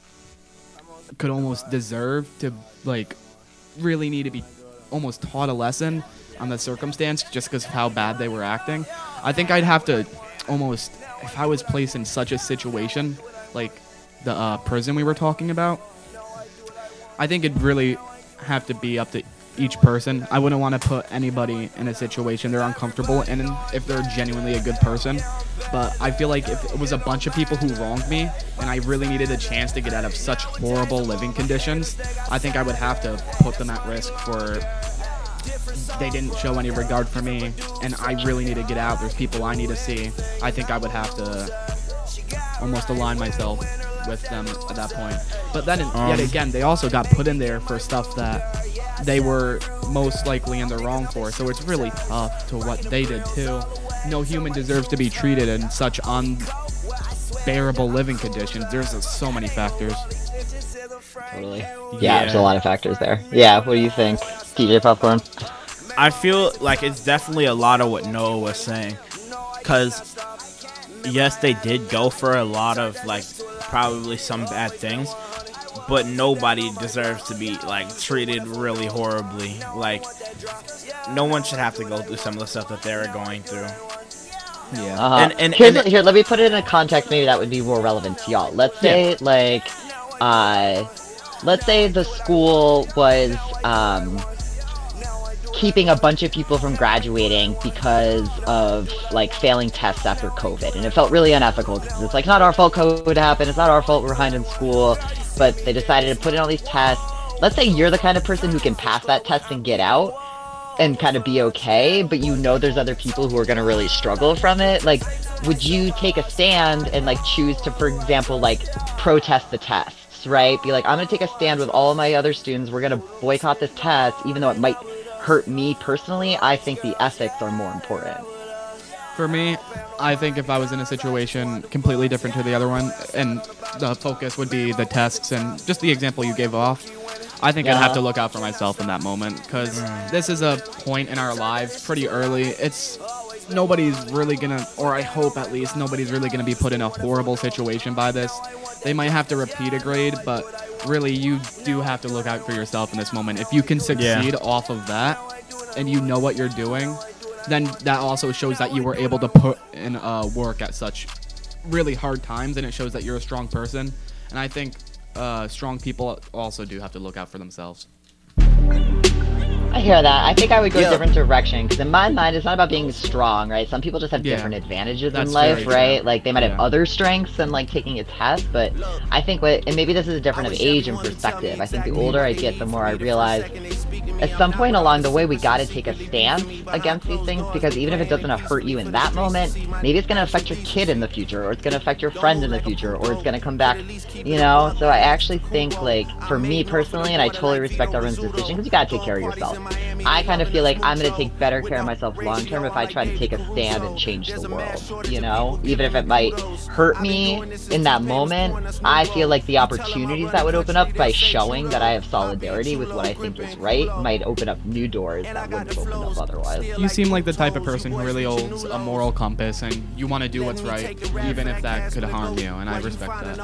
could almost deserve to, like, really need to be almost taught a lesson on the circumstance just because of how bad they were acting? I think I'd have to almost, if I was placed in such a situation, like the uh, prison we were talking about, I think it'd really have to be up to each person. I wouldn't want to put anybody in a situation they're uncomfortable in if they're genuinely a good person. But I feel like if it was a bunch of people who wronged me and I really needed a chance to get out of such horrible living conditions, I think I would have to put them at risk for they didn't show any regard for me and I really need to get out. There's people I need to see. I think I would have to almost align myself with them at that point. But then Um. yet again, they also got put in there for stuff that they were most likely in the wrong for. So it's really tough to what they did too. No human deserves to be treated in such unbearable living conditions. There's uh, so many factors. Totally. Yeah, Yeah. there's a lot of factors there. Yeah, what do you think, T J Popcorn? I feel like it's definitely a lot of what Noah was saying. Because, yes, they did go for a lot of, like, probably some bad things. But nobody deserves to be, like, treated really horribly. Like, no one should have to go through some of the stuff that they were going through. Yeah. Uh, And- and- Here's, and- here, let me put it in a context maybe that would be more relevant to y'all. Let's say, like, uh, let's say the school was, um, keeping a bunch of people from graduating because of, like, failing tests after COVID. And it felt really unethical because it's, like, not our fault COVID happened. It's not our fault we're behind in school. But they decided to put in all these tests. Let's say you're the kind of person who can pass that test and get out and kind of be okay, but you know there's other people who are going to really struggle from it. Like, would you take a stand and, like, choose to, for example, like, protest the tests, right? Be like, I'm going to take a stand with all of my other students. We're going to boycott this test, even though it might hurt me personally. I think the ethics are more important. For me, I think if I was in a situation completely different to the other one, and the focus would be the tests and just the example you gave off, I think I'd have Yeah. to look out for myself in that moment, because this is a point in our lives pretty early. It's nobody's really gonna, or I hope at least, nobody's really gonna be put in a horrible situation by this. They might have to repeat a grade, but really you do have to look out for yourself in this moment. If you can succeed off of that, and you know what you're doing, then that also shows that you were able to put in uh, work at such really hard times, and it shows that you're a strong person. And I think uh, strong people also do have to look out for themselves. I hear that. I think I would go Yeah. a different direction because in my mind, it's not about being strong, right? Some people just have Yeah. different advantages That's in life, very true. right? Like they might have Yeah. other strengths than like taking a test, but I think what, and maybe this is different of age and perspective. I think the older I get, the more I realize at some point along the way, we got to take a stance against these things because even if it doesn't hurt you in that moment, maybe it's going to affect your kid in the future, or it's going to affect your friend in the future, or it's going to come back, you know? So I actually think, like, for me personally, and I totally respect everyone's decision because you got to take care of yourself. I kind of feel like I'm going to take better care of myself long term if I try to take a stand and change the world, you know? Even if it might hurt me in that moment, I feel like the opportunities that would open up by showing that I have solidarity with what I think is right might open up new doors that wouldn't have opened up otherwise. You seem like the type of person who really holds a moral compass, and you want to do what's right, even if that could harm you, and I respect that.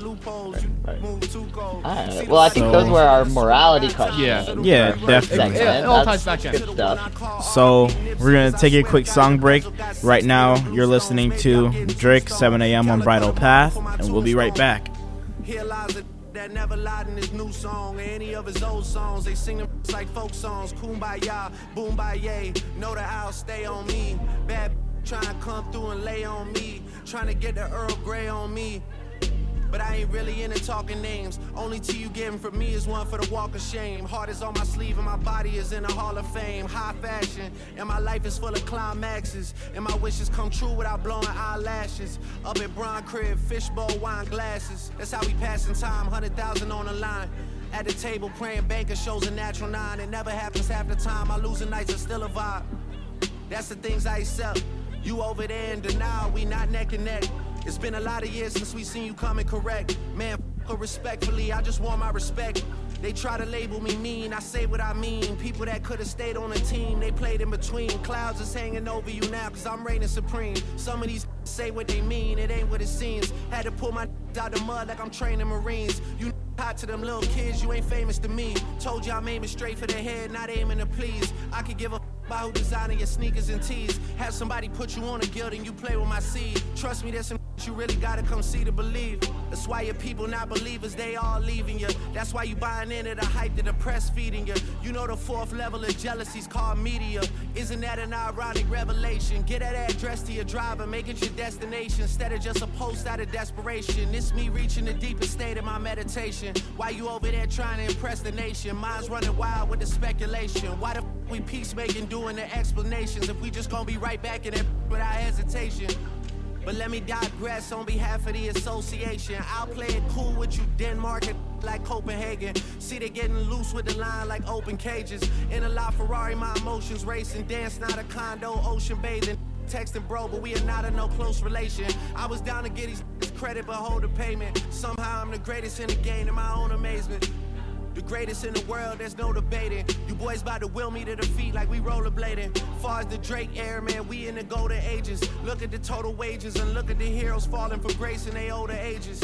Alright, well, I think So- those were our morality questions. Yeah. for Yeah, our first definitely. segment. It all That's ties back in. good stuff. So we're gonna take a quick song break. Right now, you're listening to Drake, seven a.m. on Bridal Path, and we'll be right back. Here lies a that never lied in his new song or any of his old songs. They sing them like folk songs. Kumbaya, boom baye. Know that I'll stay on me. Bad trying to come through and lay on me. Trying to get the Earl Grey on me. But I ain't really into talking names. Only tea you getting from me is one for the walk of shame. Heart is on my sleeve and my body is in the Hall of Fame. High fashion, and my life is full of climaxes. And my wishes come true without blowing eyelashes. Up at Bron Crib, fishbowl, wine glasses. That's how we passing time, one hundred thousand on the line. At the table praying banker shows a natural nine. It never happens half the time. I losing nights are still a vibe. That's the things I accept. You over there in denial, we not neck and neck. It's been a lot of years since we seen you coming correct. Man, f- respectfully, I just want my respect. They try to label me mean, I say what I mean. People that could've stayed on a team, they played in between. Clouds is hanging over you now, cause I'm reigning supreme. Some of these say what they mean, it ain't what it seems. Had to pull my out the mud like I'm training Marines. You hot to them little kids, you ain't famous to me. Told you I'm aiming straight for the head, not aiming to please. I could give a about who designing your sneakers and tees. Have somebody put you on a guild and you play with my seed. Trust me, there's some you really gotta come see to believe. That's why your people not believers, they all leaving you. That's why you buying into the hype that the press feeding you. You know the fourth level of jealousy's called media. Isn't that an ironic revelation? Get that address to your driver, make it your destination instead of just a post out of desperation. It's me reaching the deepest state of my meditation. Why you over there trying to impress the nation? Mine's running wild with the speculation. Why the f we peacemaking doing the explanations if we just gonna be right back in it without hesitation? But let me digress on behalf of the association. I'll play it cool with you, Denmark, and like Copenhagen. See, they getting loose with the line like open cages. In a La Ferrari, my emotions racing. Dance, not a condo, ocean bathing. Texting bro, but we are not in no close relation. I was down to get these credit, but hold the payment. Somehow I'm the greatest in the game, in my own amazement. The greatest in the world, there's no debating. You boys about to will me to defeat like we rollerblading. Far as the Drake era, man, we in the golden ages. Look at the total wages and look at the heroes falling from grace in their older ages.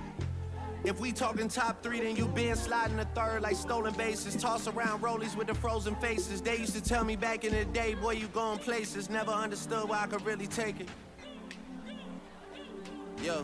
If we talking top three, then you been sliding the third like stolen bases. Toss around rollies with the frozen faces. They used to tell me back in the day, boy, you going places. Never understood why I could really take it. Yo.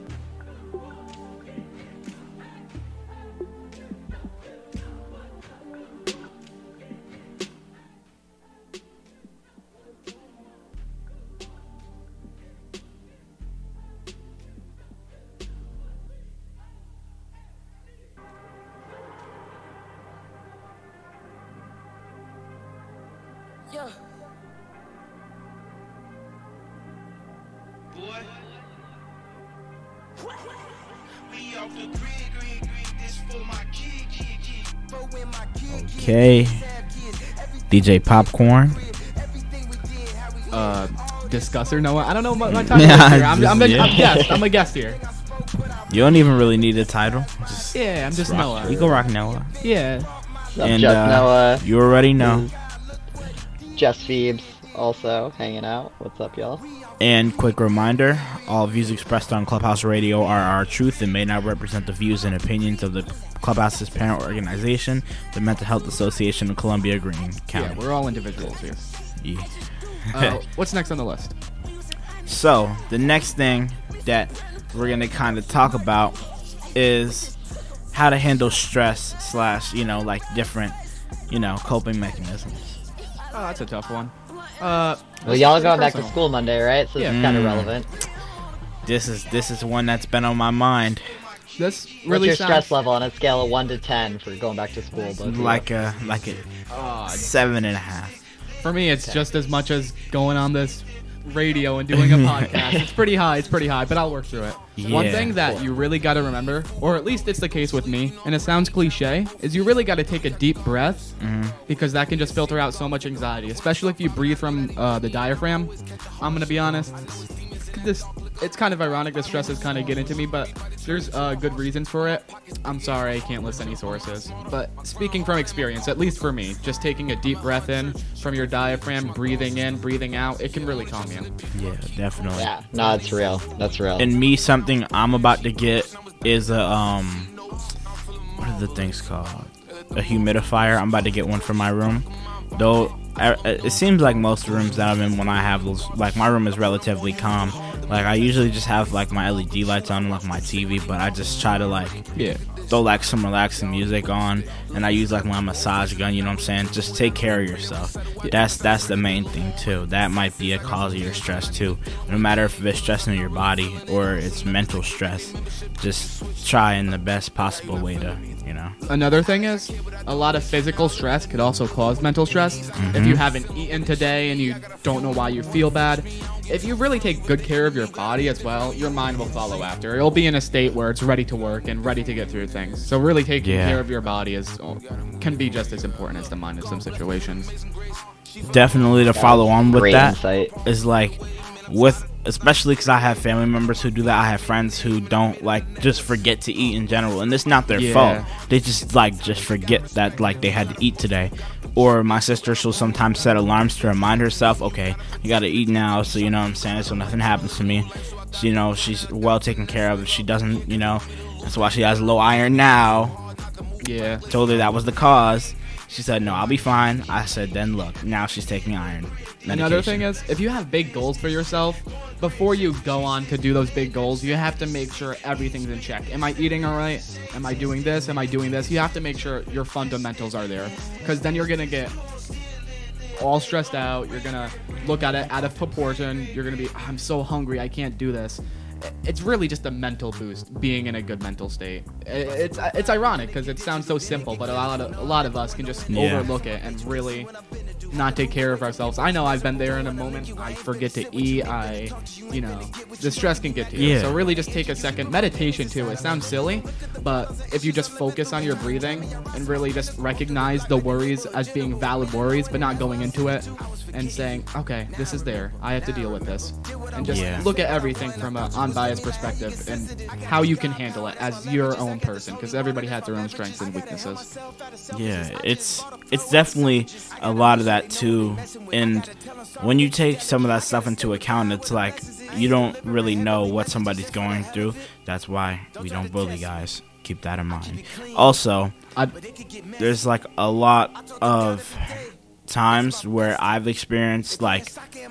Yeah. Boy. We off the grid, grid, grid. This for my kid, kid, kid. For when my kid, kid. Okay. D J Popcorn. Uh, discusser Noah. I don't know what my title Yeah, is here. I'm, I'm, a, yeah. I'm a guest. I'm a guest here. You don't even really need a title. Just, Yeah, I'm just rock. Noah. You can rock Noah. Yeah. What's up, And Just uh, Noah? you already know. Jess Phoebes also hanging out. What's up, y'all? And quick reminder, all views expressed on Clubhouse Radio are our truth and may not represent the views and opinions of the Clubhouse's parent organization, the Mental Health Association of Columbia Green County. Yeah, we're all individuals here. Yeah. Uh, what's next on the list? So, the next thing that we're going to kind of talk about is how to handle stress slash, you know, like different, you know, coping mechanisms. Oh, that's a tough one. Uh, well, y'all are going back to personal. school Monday, right? So Yeah. it's kind of Mm. relevant. This is this is one that's been on my mind. This What's really your sounds stress level on a scale of one to ten for going back to school? both of you? Like a like a uh, seven and a half. For me, it's just as much as going on this radio and doing a podcast. It's pretty high. It's pretty high, but I'll work through it. One Yeah. thing that you really got to remember, or at least it's the case with me, and it sounds cliche, is you really got to take a deep breath Mhm. because that can just filter out so much anxiety, especially if you breathe from uh, the diaphragm. I'm gonna be honest. This it's kind of ironic. The stress is kind of getting to me, but there's uh, good reasons for it. I'm sorry, I can't list any sources, but speaking from experience, at least for me, just taking a deep breath in from your diaphragm, breathing in, breathing out, it can really calm you. Yeah, definitely. Yeah, no, it's real. That's real. And me, something I'm about to get is a um, what are the things called? A humidifier. I'm about to get one for my room. Though I, it seems like most rooms that I'm in, when I have those, like my room is relatively calm. Like I usually just have like my L E D lights on, like my T V, but I just try to like Yeah. throw like some relaxing music on, and I use like my massage gun. You know what I'm saying? Just take care of yourself. That's that's the main thing too. That might be a cause of your stress too. No matter if it's stress in your body or it's mental stress, just try in the best possible way to, you know. Another thing is, a lot of physical stress could also cause mental stress. If you Mhm. haven't eaten today and you don't know why you feel bad, if you really take good care of your body as well, your mind will follow after. It'll be in a state where it's ready to work and ready to get through things. So really taking Yeah. care of your body is can be just as important as the mind in some situations. Definitely to follow on with great that insight. is like with especially because I have family members who do that. I have friends who don't like just forget to eat in general, and it's not their Yeah. fault. They just like just forget that like they had to eat today. Or my sister, she'll sometimes set alarms to remind herself, okay, you gotta eat now, so you know what I'm saying, so nothing happens to me. So, you know, she's well taken care of. If she doesn't, you know, that's why she has low iron now. Yeah. Told her that was the cause. She said, no, I'll be fine. I said, then look, now she's taking iron Another medication. thing is, if you have big goals for yourself, before you go on to do those big goals, you have to make sure everything's in check. Am I eating all right? Am I doing this? Am I doing this? You have to make sure your fundamentals are there, because then you're gonna get all stressed out. You're gonna look at it out of proportion. You're gonna be, I'm so hungry, I can't do this. It's really just a mental boost, being in a good mental state. It's it's ironic because it sounds so simple, but a lot of a lot of us can just Yeah. overlook it and really not take care of ourselves. I know I've been there in a moment. I forget to eat. I, you know, the stress can get to you. Yeah. So really just take a second. Meditation too. It sounds silly, but if you just focus on your breathing and really just recognize the worries as being valid worries, but not going into it and saying, okay, this is there. I have to deal with this. And just Yeah. look at everything from an unbiased perspective and how you can handle it as your own person, because everybody has their own strengths and weaknesses. Yeah, it's it's definitely a lot of that too. And when you take some of that stuff into account, it's like you don't really know what somebody's going through. That's why we don't bully, guys. Keep that in mind. Also, I, there's like a lot of times where I've experienced like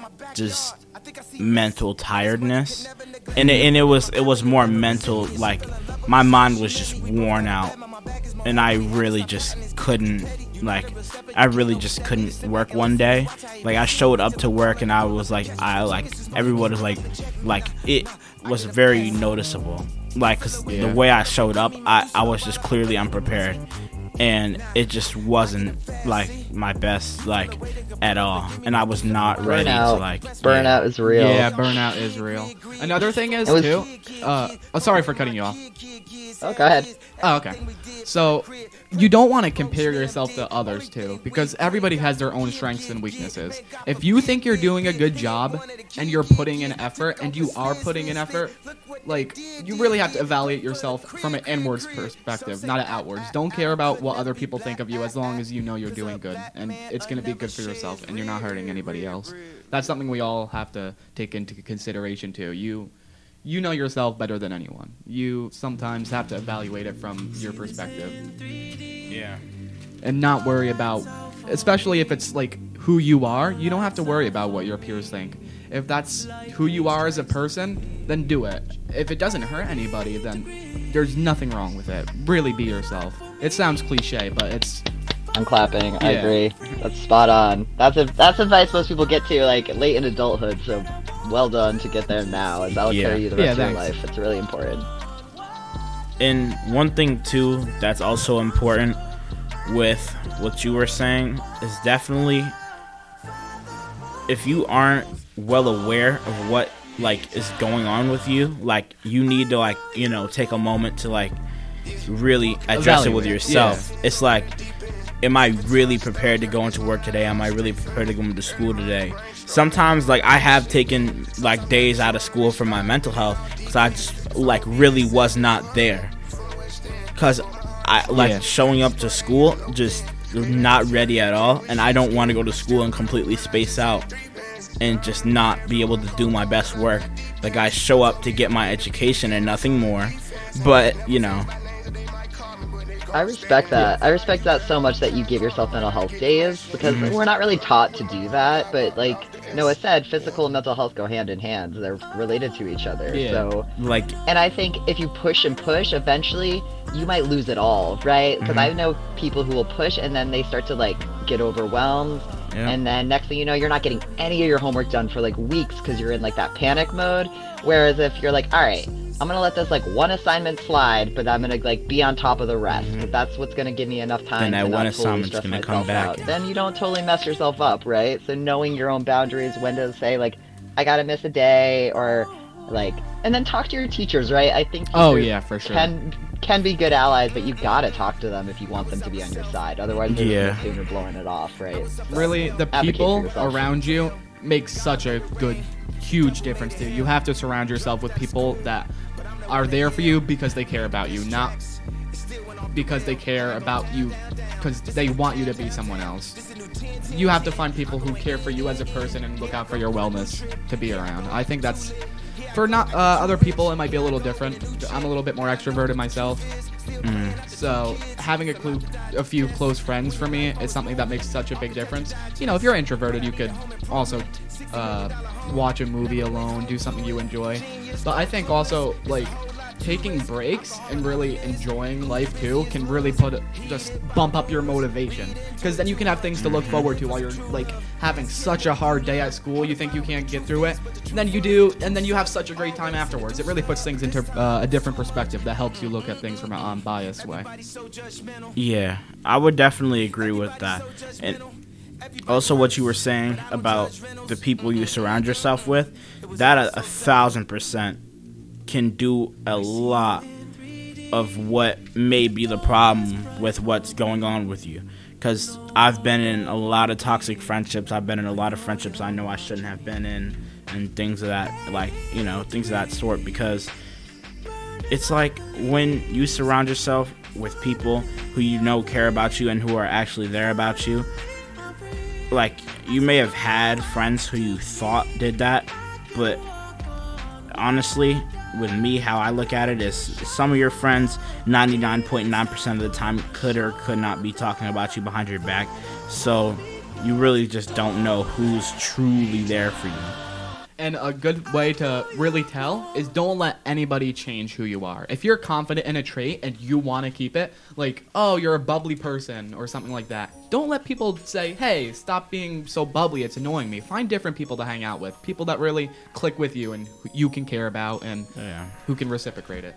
just mental tiredness, and it, and it was it was more mental. Like my mind was just worn out, and I really just couldn't like I really just couldn't work one day. Like I showed up to work and I was like I like everyone was like like it was very noticeable. Like 'cause Yeah. the way I showed up, I I was just clearly unprepared. And it just wasn't like my best like at all, and I was not ready to Burnout. like Burnout is real. Yeah, burnout is real. Another thing is It was- too. Uh, oh, sorry for cutting you off. Oh, go ahead. Oh, okay. So you don't want to compare yourself to others too, because everybody has their own strengths and weaknesses. If you think you're doing a good job and you're putting in effort, and you are putting in effort, like you really have to evaluate yourself from an inwards perspective, not an outwards. Don't care about what other people think of you as long as you know you're doing good and it's going to be good for yourself and you're not hurting anybody else. That's something we all have to take into consideration too. You you know yourself better than anyone. You sometimes have to evaluate it from your perspective yeah. and not worry about, especially if it's like who you are, you don't have to worry about what your peers think. If that's who you are as a person, then do it. If it doesn't hurt anybody, then there's nothing wrong with it. Really be yourself. It sounds cliche, but it's I'm clapping. I Yeah. agree. That's spot on. That's a, that's advice most people get to like late in adulthood. So well done to get there now, as that'll Yeah. carry you the rest Yeah, of your thanks. life. It's really important. And one thing too that's also important with what you were saying is definitely if you aren't well aware of what like is going on with you, like you need to like, you know, take a moment to like really address it with Evaluate, yourself. It's like, am I really prepared to go into work today? Am I really prepared to go into school today? Sometimes like I have taken like days out of school for my mental health because I just like really was not there. Because I like Yeah. showing up to school just not ready at all, and I don't want to go to school and completely space out and just not be able to do my best work. Like I show up to get my education and nothing more. But you know, I respect that. I respect that so much that you give yourself mental health days because Mhm. we're not really taught to do that. But like Noah said, physical and mental health go hand in hand. They're related to each other. Yeah. So, like, and I think if you push and push, eventually you might lose it all, right? Because Mhm. I know people who will push and then they start to like get overwhelmed. Yeah. And then next thing you know, you're not getting any of your homework done for like weeks because you're in like that panic mode. Whereas if you're like, all right, I'm gonna let this like one assignment slide, but I'm gonna like be on top of the rest. Mhm. But that's what's gonna give me enough time Then that to one not totally assignment's stress gonna myself come back out. and- Then you don't totally mess yourself up, right? So knowing your own boundaries, when to say like, I gotta miss a day, or like, and then talk to your teachers, right? I think Oh, teachers yeah, for sure. Can can be good allies, but you gotta talk to them if you want them to be on your side. Otherwise, they're Yeah. just gonna assume you're blowing it off, right? So, Really, the advocate for people yourself. around you make such a good, huge difference too. You have to surround yourself with people that are there for you because they care about you, not because they care about you because they want you to be someone else. You have to find people who care for you as a person and look out for your wellness to be around. I think that's for not uh, other people. It might be a little different. I'm a little bit more extroverted myself. Mm. So having a clue, a few close friends for me is something that makes such a big difference. You know, if you're introverted, you could also uh, watch a movie alone, do something you enjoy. But I think also like taking breaks and really enjoying life too can really put just bump up your motivation, because then you can have things to look forward to while you're like having such a hard day at school. You think you can't get through it, and then you do, and then you have such a great time afterwards. It really puts things into uh, a different perspective that helps you look at things from an unbiased way. Yeah, I would definitely agree with that. And also what you were saying about the people you surround yourself with, that a, a thousand percent can do a lot of what may be the problem with what's going on with you. Because I've been in a lot of toxic friendships. I've been in a lot of friendships I know I shouldn't have been in, and things of that, like, you know, things of that sort. Because it's like when you surround yourself with people who you know care about you and who are actually there about you, like, you may have had friends who you thought did that, but honestly, with me, how I look at it is some of your friends ninety-nine point nine percent of the time could or could not be talking about you behind your back. So you really just don't know who's truly there for you. And a good way to really tell is don't let anybody change who you are. If you're confident in a trait and you want to keep it, like, oh, you're a bubbly person or something like that, don't let people say, hey, stop being so bubbly, it's annoying me. Find different people to hang out with, people that really click with you and who you can care about and Yeah. who can reciprocate it.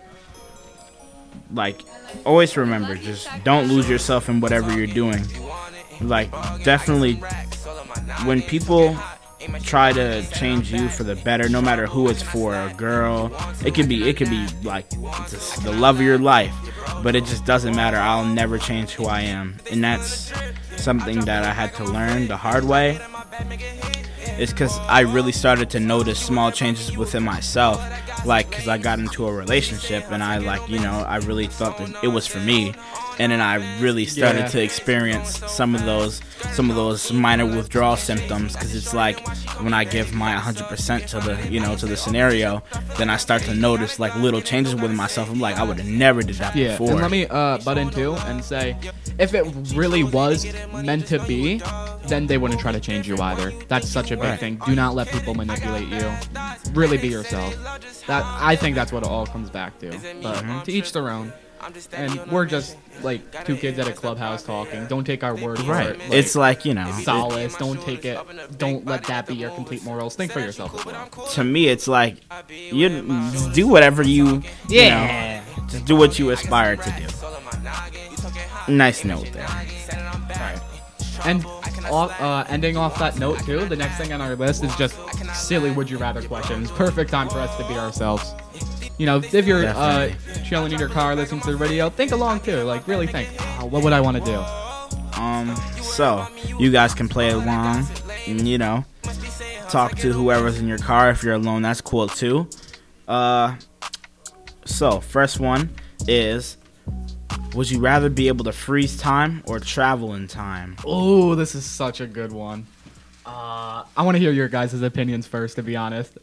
Like, always remember, just don't lose yourself in whatever you're doing. Like, definitely, when people try to change you for the better, no matter who it's for, a girl, it could be, it could be like just the love of your life, but it just doesn't matter. I'll never change who I am, and that's something that I had to learn the hard way. It's because I really started to notice small changes within myself, like, because I got into a relationship and I, like, you know, I really thought that it was for me, and then I really started Yeah. to experience some of those some of those minor withdrawal symptoms, because it's like when I give my one hundred percent to the, you know, to the scenario, then I start to notice like little changes with myself. I'm like, I would have never did that Yeah, before. and let me uh, butt in too and say, if it really was meant to be, then they wouldn't try to change you either. That's such a big Right. thing. Do not let people manipulate you. Really be yourself. That I think that's what it all comes back to. But to each their own. And we're just like two kids at a clubhouse talking. Don't take our word for Right. it. It's like, you know, solace. Don't take it. Don't let that be your complete morals. Think for yourself as well. To me, it's like you just do whatever you, you Yeah. know, just do what you aspire to do. Nice note there. And uh, ending off that note too, the next thing on our list is just silly would you rather questions. Perfect time for us to be ourselves. You know, if you're uh, chilling in your car listening to the radio, think along too. Like really think, oh, what would I want to do? Um, so you guys can play along, and, you know, talk to whoever's in your car. If you're alone, that's cool too. Uh, so first one is, would you rather be able to freeze time or travel in time? Oh, this is such a good one. Uh, I want to hear your guys' opinions first, to be honest.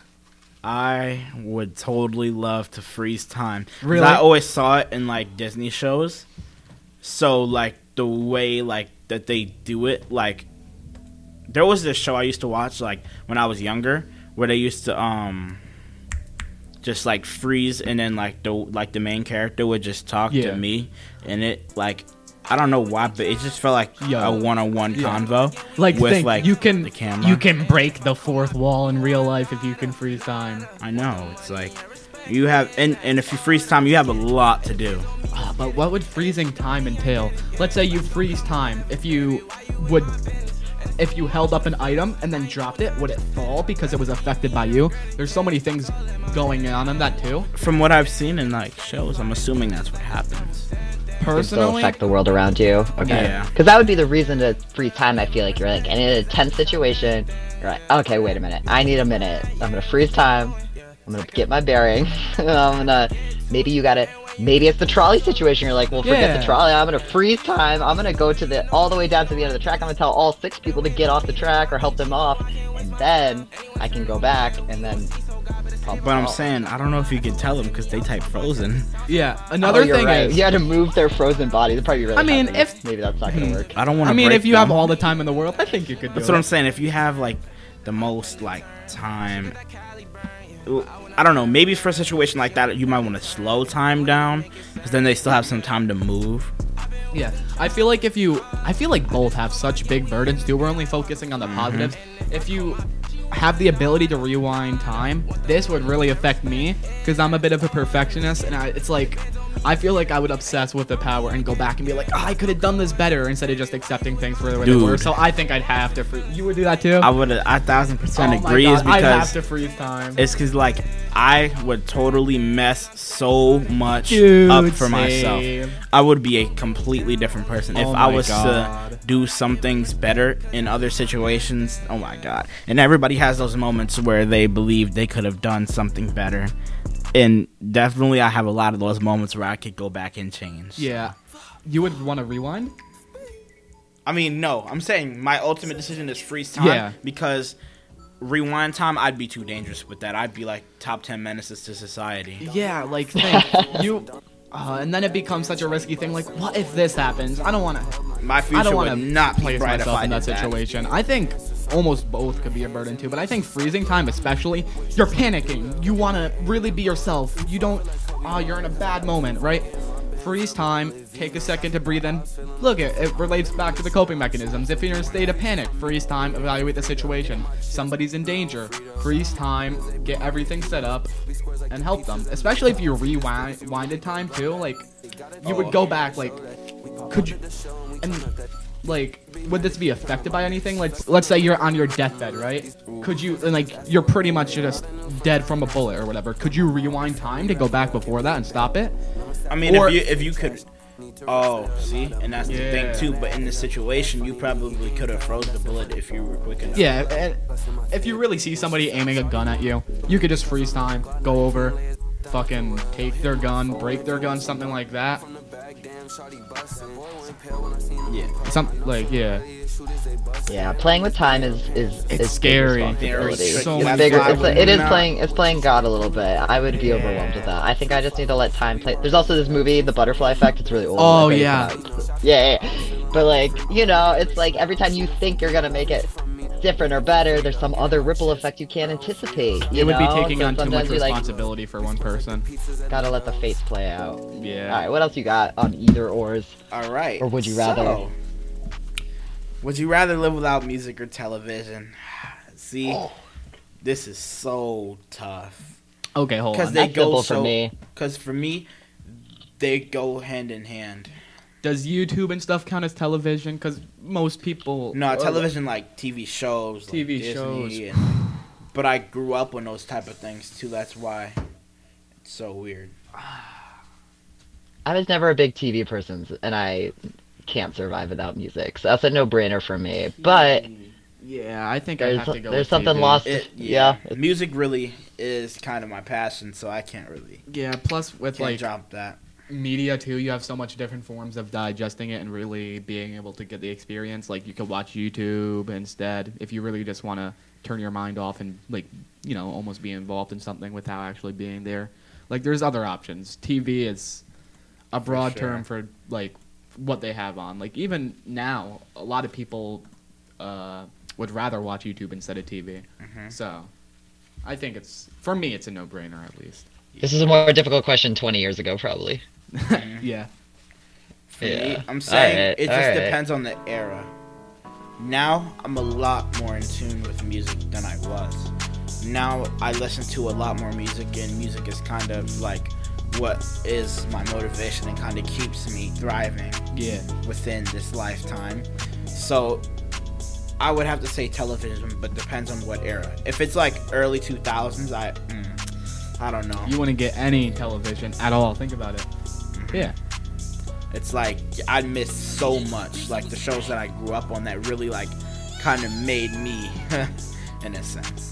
I would totally love to freeze time. 'Cause Really? I always saw it in like Disney shows. So like the way like that they do it, like there was this show I used to watch like when I was younger where they used to um just like freeze and then like the like the main character would just talk Yeah. to me and it like I don't know why, but it just felt like Yo. a one-on-one Yeah. convo Like, with think, like you can the camera. you can break the fourth wall in real life if you can freeze time. I know. It's like you have, and, and if you freeze time, you have a lot to do. Ah, but what would freezing time entail? Let's say you freeze time. If you would, if you held up an item and then dropped it, would it fall because it was affected by you? There's so many things going on in that too. From what I've seen in like shows, I'm assuming that's what happens. Can still Personally, affect the world around you. Okay. Yeah. Because that would be the reason to freeze time. I feel like you're like in a tense situation. You're like, okay, wait a minute. I need a minute. I'm gonna freeze time. I'm gonna get my bearing. I'm gonna. Maybe you gotta. Maybe it's the trolley situation. You're like, well, forget Yeah. the trolley. I'm gonna freeze time. I'm gonna go to the all the way down to the end of the track. I'm gonna tell all six people to get off the track or help them off, and then I can go back and then. pump But I'm out. saying I don't know if you can tell them because they type frozen. yeah. Another Oh, you're thing right. is, you had to move their frozen body. They're probably really. I mean, happy. if- maybe that's not gonna work. I don't want I to. mean, break if you have them. all the time in the world, I think you could do That's it. what I'm saying. If you have like the most like time, I don't know. Maybe for a situation like that, you might want to slow time down because then they still have some time to move. Yeah, I feel like if you, I feel like both have such big burdens too. We're only focusing on the positives. If you have the ability to rewind time, this would really affect me because I'm a bit of a perfectionist, and I, it's like I feel like I would obsess with the power and go back and be like, oh, I could have done this better instead of just accepting things for the way Dude. they were. So I think I'd have to. Free- you would do that too? I would a thousand percent oh my agree is God, I'd have because to freeze time. it's because like I would totally mess so much Dude, up for same. myself. I would be a completely different person if Oh I my was God. to do some things better in other situations. Oh my God! And everybody has those moments where they believe they could have done something better. And definitely, I have a lot of those moments where I could go back and change. Yeah, you would want to rewind. I mean, no. I'm saying my ultimate decision is freeze time. Yeah. Because rewind time, I'd be too dangerous with that. I'd be like top ten menaces to society. Yeah, like think you, uh, and then it becomes such a risky thing. Like, what if this happens? I don't want to. My I future don't want would to not be place bright if myself I in did that that. situation. I think almost both could be a burden too, but I think freezing time, especially, you're panicking. You want to really be yourself. You don't. Oh, you're in a bad moment, right? Freeze time. Take a second to breathe in. Look, it, it relates back to the coping mechanisms. If you're in a state of panic, freeze time. Evaluate the situation. Somebody's in danger. Freeze time. Get everything set up and help them. Especially if you rewind winded time too. Like, you would go back. Like, could you? And like, would this be affected by anything? Let's let's say you're on your deathbed, right? Could you, and like, you're pretty much just dead from a bullet or whatever. Could you rewind time to go back before that and stop it? I mean, Or- if you if you could. Oh, see, and that's the Yeah. thing too. But in the situation, you probably could have froze the bullet if you were quick enough. Yeah, and if you really see somebody aiming a gun at you, you could just freeze time, go over, fucking take their gun, break their gun, something like that. Yeah. Some like yeah. Yeah, playing with time is is It's is scary. big responsibility. Very so It's much bigger. God It's, would it is not- playing. It's playing God a little bit. I would be overwhelmed with that. I think I just need to let time play. There's also this movie, The Butterfly Effect. It's really old. Oh, I think yeah. it's about- yeah, yeah. But like, you know, it's like every time you think you're gonna make it different or better, there's some other ripple effect you can't anticipate. You It would be know? taking So on too much sometimes you, like, responsibility for one person. gotta let the fates play out. Yeah. Alright, what else you got on either ors? All right. Or would you rather? So, would you rather live without music or television? See, Oh. this is so tough. Okay, hold Because on. they That's go simple so. for me. Because for me, they go hand in hand. Does YouTube and stuff count as television? Because most people. No, uh, television like T V shows, like T V Disney shows. and- but I grew up on those type of things too. That's why it's so weird. I was never a big T V person, and I can't survive without music, so that's a no-brainer for me. But Yeah, I think I there's, have to go. there's with something T V. lost. It, yeah. yeah, music really is kind of my passion, so I can't really Yeah, plus with can't like drop that. media too, you have so much different forms of digesting it and really being able to get the experience. Like you could watch YouTube instead if you really just want to turn your mind off and like you know almost be involved in something without actually being there. Like there's other options. T V is a broad sure. term for like what they have on. Like even now, a lot of people uh, would rather watch YouTube instead of T V. Mhm. So I think it's for me, it's a no-brainer at least. This is a more difficult question twenty years ago, probably. Yeah. For Yeah. me, I'm saying Alright, it just alright. depends on the era. Now I'm a lot more in tune with music than I was. Now I listen to a lot more music, and music is kind of like what is my motivation and kind of keeps me thriving Yeah. within this lifetime. So I would have to say television, but depends on what era. If it's like early two thousands, I mm, I don't know. You wouldn't get any television at all. Think about it. Yeah. It's like I miss so much, like the shows that I grew up on that really like kind of made me, in a sense.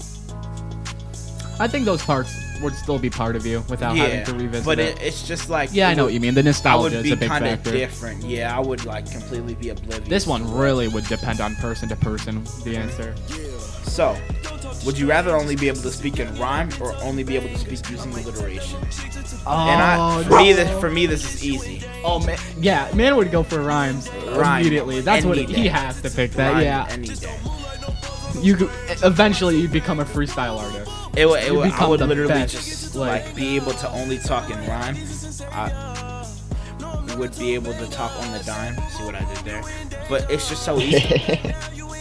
I think those parts would still be part of you without having to revisit but it. it, it's just like Yeah, I it know would- what you mean. The nostalgia I would is be a big kind of factor. different. Yeah, I would like completely be oblivious. This one really would depend on person to person. The answer. So, would you rather only be able to speak in rhyme or only be able to speak using alliteration? and I, for me, this for me, this is easy. Oh man, yeah, man would go for rhymes Rhyme immediately. That's what any he day. has to pick. That Rhyme yeah. any day. You could, eventually you become a freestyle artist. It would, it You would, I become would the literally best, just like- like be able to only talk in rhyme. I would be able to talk on the dime. See what I did there? But it's just so easy.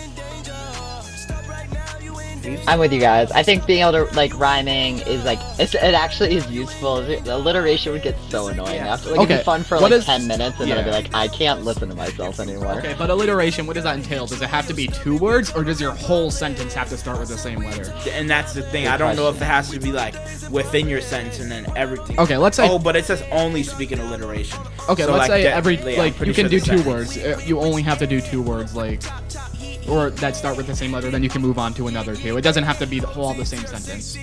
I'm with you guys. I think being able to like rhyming is like it's, it actually is useful. The alliteration would get so annoying Yeah. after. Like it'd Okay, be fun for what like is- ten minutes, and then I'd be yeah. like, I can't listen to myself anymore. Okay, but alliteration, what does that entail? Does it have to be two words, or does your whole sentence have to start with the same letter? And that's the thing. Good I don't know if question. it has to be like within your sentence and then everything. Okay, let's say- Oh, but it says only speaking alliteration. Okay, So, let's like, say that- every yeah, I'm like pretty you can sure do the two sentence- words. Uh, You only have to do two words, like, or that start with the same letter. Then you can move on to another two. It doesn't have to be the, all the same sentence.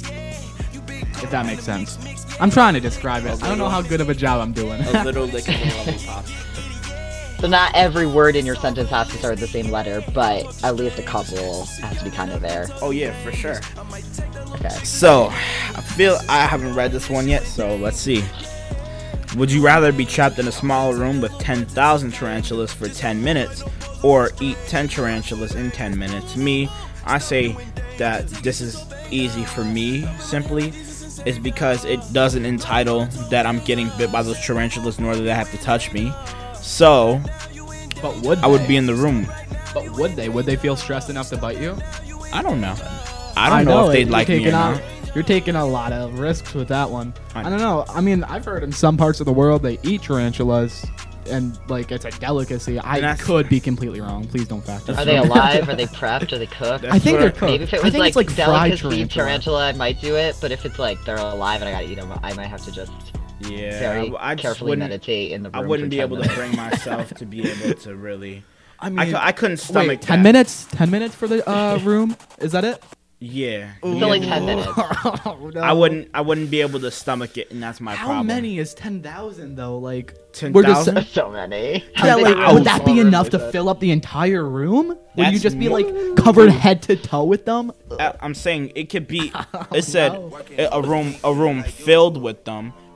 If that makes sense. I'm trying to describe it. I don't know how good of a job I'm doing. A little lick of the lollipop. So not every word in your sentence has to start with the same letter, but at least a couple has to be kind of there. Oh yeah, for sure. Okay. So, I feel I haven't read this one yet, so let's see. Would you rather be trapped in a small room with ten thousand tarantulas for ten minutes or eat ten tarantulas in ten minutes? Me, I say that this is easy for me, simply. Is because it doesn't entitle that I'm getting bit by those tarantulas, nor that they have to touch me. So, But would I would they? be in the room. But would they? Would they feel stressed enough to bite you? I don't know. I don't know, if they'd you're like me or taking not. on- You're taking a lot of risks with that one. I don't know. I mean, I've heard in some parts of the world they eat tarantulas, and like it's a delicacy. I that's- could be completely wrong. Please don't fact check. Are they alive? Are they prepped? Are they cooked? I think what they're I- cooked. Maybe if it I was think like, it's like fried delicacy tarantula. tarantula, I might do it. But if it's like they're alive and I gotta eat them, I might have to just Yeah, very I, I just carefully wouldn't- meditate in the room. I wouldn't for be ten able to minutes. bring myself to be able to really. I I, mean, cou- I couldn't stomach wait, ten that. minutes? Ten minutes for the uh, room? Is that it? Yeah, It's only ten minutes. Oh, no. I wouldn't. I wouldn't be able to stomach it, and that's my How problem. many is ten thousand though? Like Ten we're just- thousand? So many. Yeah, like, thousand. would that be Small room enough like to that. fill up the entire room? Would you That's just be more- like covered head to toe with them? I- I'm saying it could be. It said a room, a room filled with them,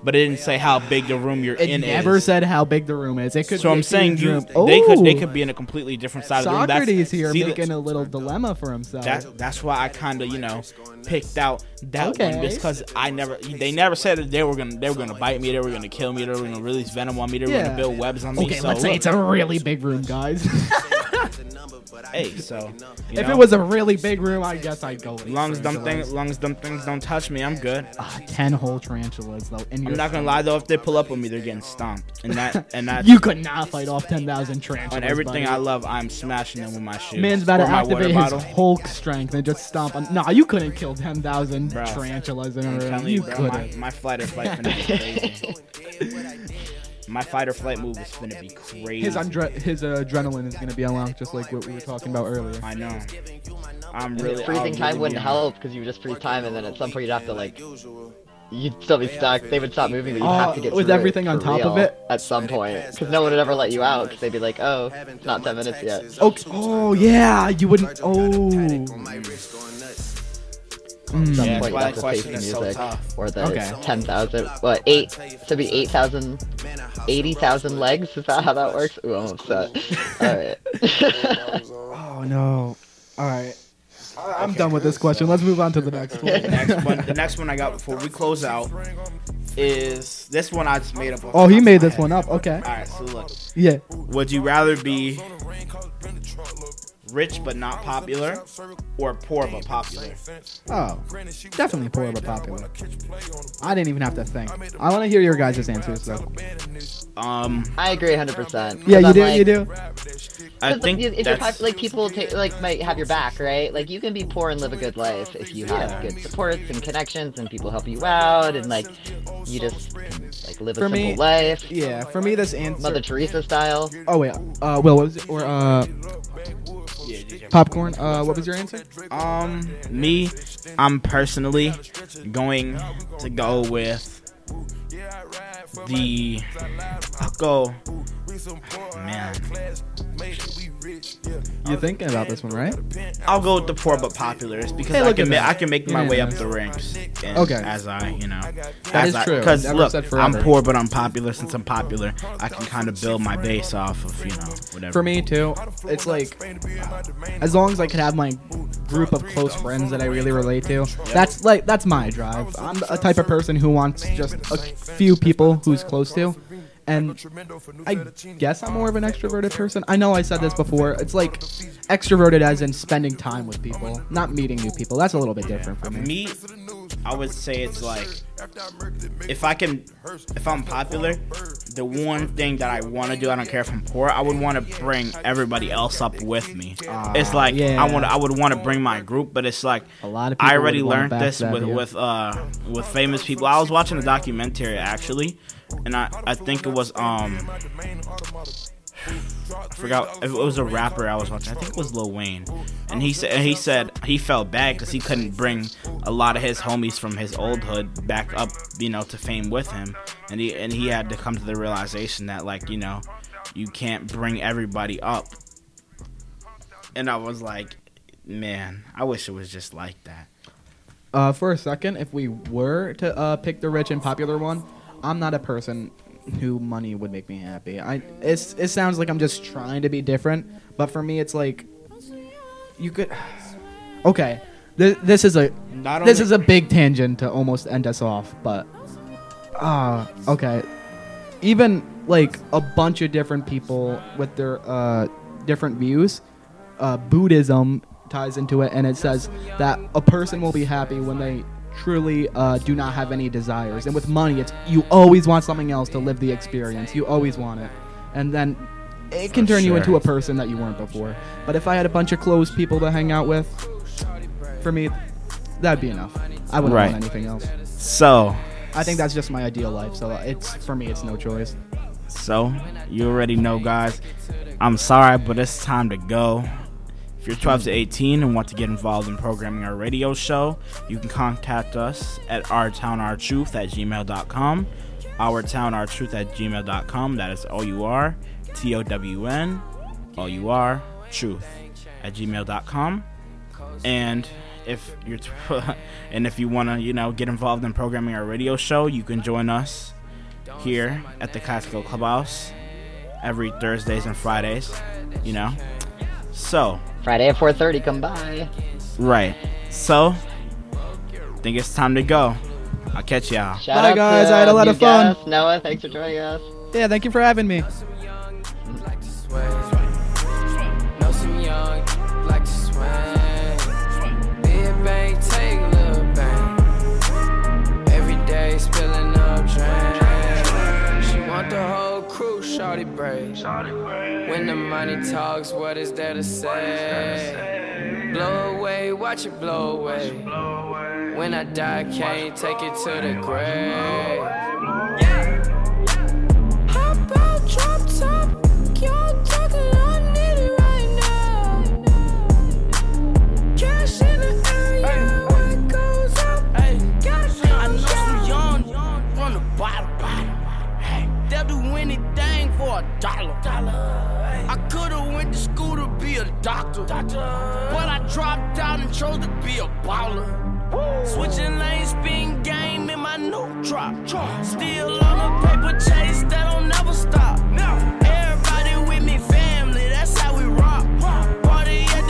but it didn't say how big the room you're It in never is. said how big the room is. It could So be I'm a saying huge you, room. they could they Ooh. could be in a completely different side of the room. That's, Socrates here see, making that, a little dilemma for himself. that that's why I kind of you know picked out that Okay. one just because I never they never said that they were gonna they were gonna bite me, they were gonna kill me, they were gonna release venom on me, they were Yeah. gonna build webs on me. Okay, so let's say look, it's a really big room, guys. hey, so you If know, it was a really big room, I guess I'd go with as long as them tarantulas. things, as long as them things don't touch me, I'm good. Ah, ten whole tarantulas though. And I'm you're not gonna lie though, if they pull up on me, they're getting stomped, and that and that You could not fight off ten thousand tarantulas. on everything buddy. I love, I'm smashing them with my shoes. Man's about Or to my water activate his bottle. Hulk strength and just stomp on. Nah, you couldn't kill ten thousand Bro, tarantulas in a I'm room. telling You you, bro, my, couldn't. my flight or flight finna be crazy. My fight or flight move is finna be crazy. His undre- his uh, adrenaline is gonna be unlocked, just like what we were talking about earlier. I know. I'm And really freezing I'll time really wouldn't be- help because you would just freeze time, and then at some point you'd have to like, you'd still be stuck. They would stop moving, but you'd Oh, have to get with through everything it on for top of real it? at some point, because no one would ever let you out. Because they'd be like, "Oh, it's not ten minutes yet." Oh, oh yeah, you wouldn't. Oh. At some Yeah, point, that's why you have that to face question the is so music, tough. or the Okay. ten thousand. What eight? To be eight thousand, eighty thousand legs. Is that how that works? Ooh, I'm upset. All right. Oh no. All right. I- I'm done with this question. Let's move on to the next one. The next one, the next one I got before we close out is this one I just made up. off Oh, the he top made of my this head. one up. Okay. All right, so look. Yeah. Would you rather be rich but not popular, or poor but popular? Oh, definitely poor but popular. I didn't even have to think. I want to hear your guys' answers though. Um, I agree one hundred percent. Yeah, you do. You do. I 'Cause, think like, if you're that's pop- like people take, like might have your back, right? Like you can be poor and live a good life if you have Yeah. good supports and connections and people help you out and like you just can, like live a For simple me, life. Yeah, for me this answer. Mother Teresa style. Oh wait. Uh, Will, what was it? Or uh, yeah, G J. popcorn. Uh, what was your answer? Um, me, I'm personally going to go with the. I'll go. Man, You're thinking about this one, right? I'll go with the poor but popular it's because Hey, I look can at ma- that. I can make my Yeah. way up the ranks. And Okay. As I, you know, That as is I, true. Because Never look, said I'm forever. poor but I'm popular. Since I'm popular, I can kind of build my base off of you know whatever. For me too, it's like as long as I could have my group of close friends that I really relate to. That's like that's my drive. I'm a type of person who wants just a few people who's close to. And I guess I'm more of an extroverted person. I know I said this before. It's like extroverted as in spending time with people, not meeting new people. That's a little bit different for me. Me, I would say it's like if I can, if I'm popular, the one thing that I want to do, I don't care if I'm poor, I would want to bring everybody else up with me. it's like yeah. I want, I would want to bring my group, but it's like A lot of people I already would wanna learned this backstab with you. with uh with famous people. I was watching a documentary actually, and I I think it was um. I forgot if it was a rapper I was watching. I think it was Lil Wayne, and he said he said he felt bad because he couldn't bring a lot of his homies from his old hood back up, you know, to fame with him, and he and he had to come to the realization that like you know, you can't bring everybody up. And I was like, man, I wish it was just like that. Uh, for a second, if we were to uh, pick the rich and popular one, I'm not a person who money would make me happy. I it's it sounds like I'm just trying to be different, but for me, it's like you could. Okay, this this is a Not this only- is a big tangent to almost end us off, but uh okay, even like a bunch of different people with their uh different views, uh, Buddhism ties into it, and it says that a person will be happy when they truly uh, do not have any desires. And with money, it's you always want something else to live the experience. You always want it, and then it can For turn you sure. into a person that you weren't before. But if I had a bunch of close people to hang out with, for me, that'd be enough. I wouldn't Right. want anything else. So, I think that's just my ideal life. So it's for me, it's no choice. so you already know, guys. I'm sorry, but it's time to go. If you're twelve to eighteen and want to get involved in programming our radio show, you can contact us at ourtownourtruth at gmail dot com. ourtownourtruth at gmail dot com. That is O U R T O W N O U R truth at gmail dot com. And if you're t- and if you want to, you know, get involved in programming our radio show, you can join us here at the Catskill Clubhouse every Thursdays and Fridays, you know. So Friday at four thirty, come by. Right. So I think it's time to go. I'll catch y'all. Shout Bye, out guys. to I had a lot new of fun. guest, Noah, thanks for joining us. Yeah, thank you for having me. Know some young like to swing. Big bang, take a little bang. Every day spilling up drink. She want the whole crew, shawty brave. When the money talks, what is there to say? Blow away, watch it blow away. When I die, can't take it to the grave. How about drop top? Y'all talking, I need it right now. Cash in the area, where it goes up. Cash in I know some young, young from the bottom. Hey, they'll do anything for a dollar. I could've went to school to be a doctor, but I dropped out and chose to be a baller. Switching lanes, spin game in my new drop. Still on the paper chase.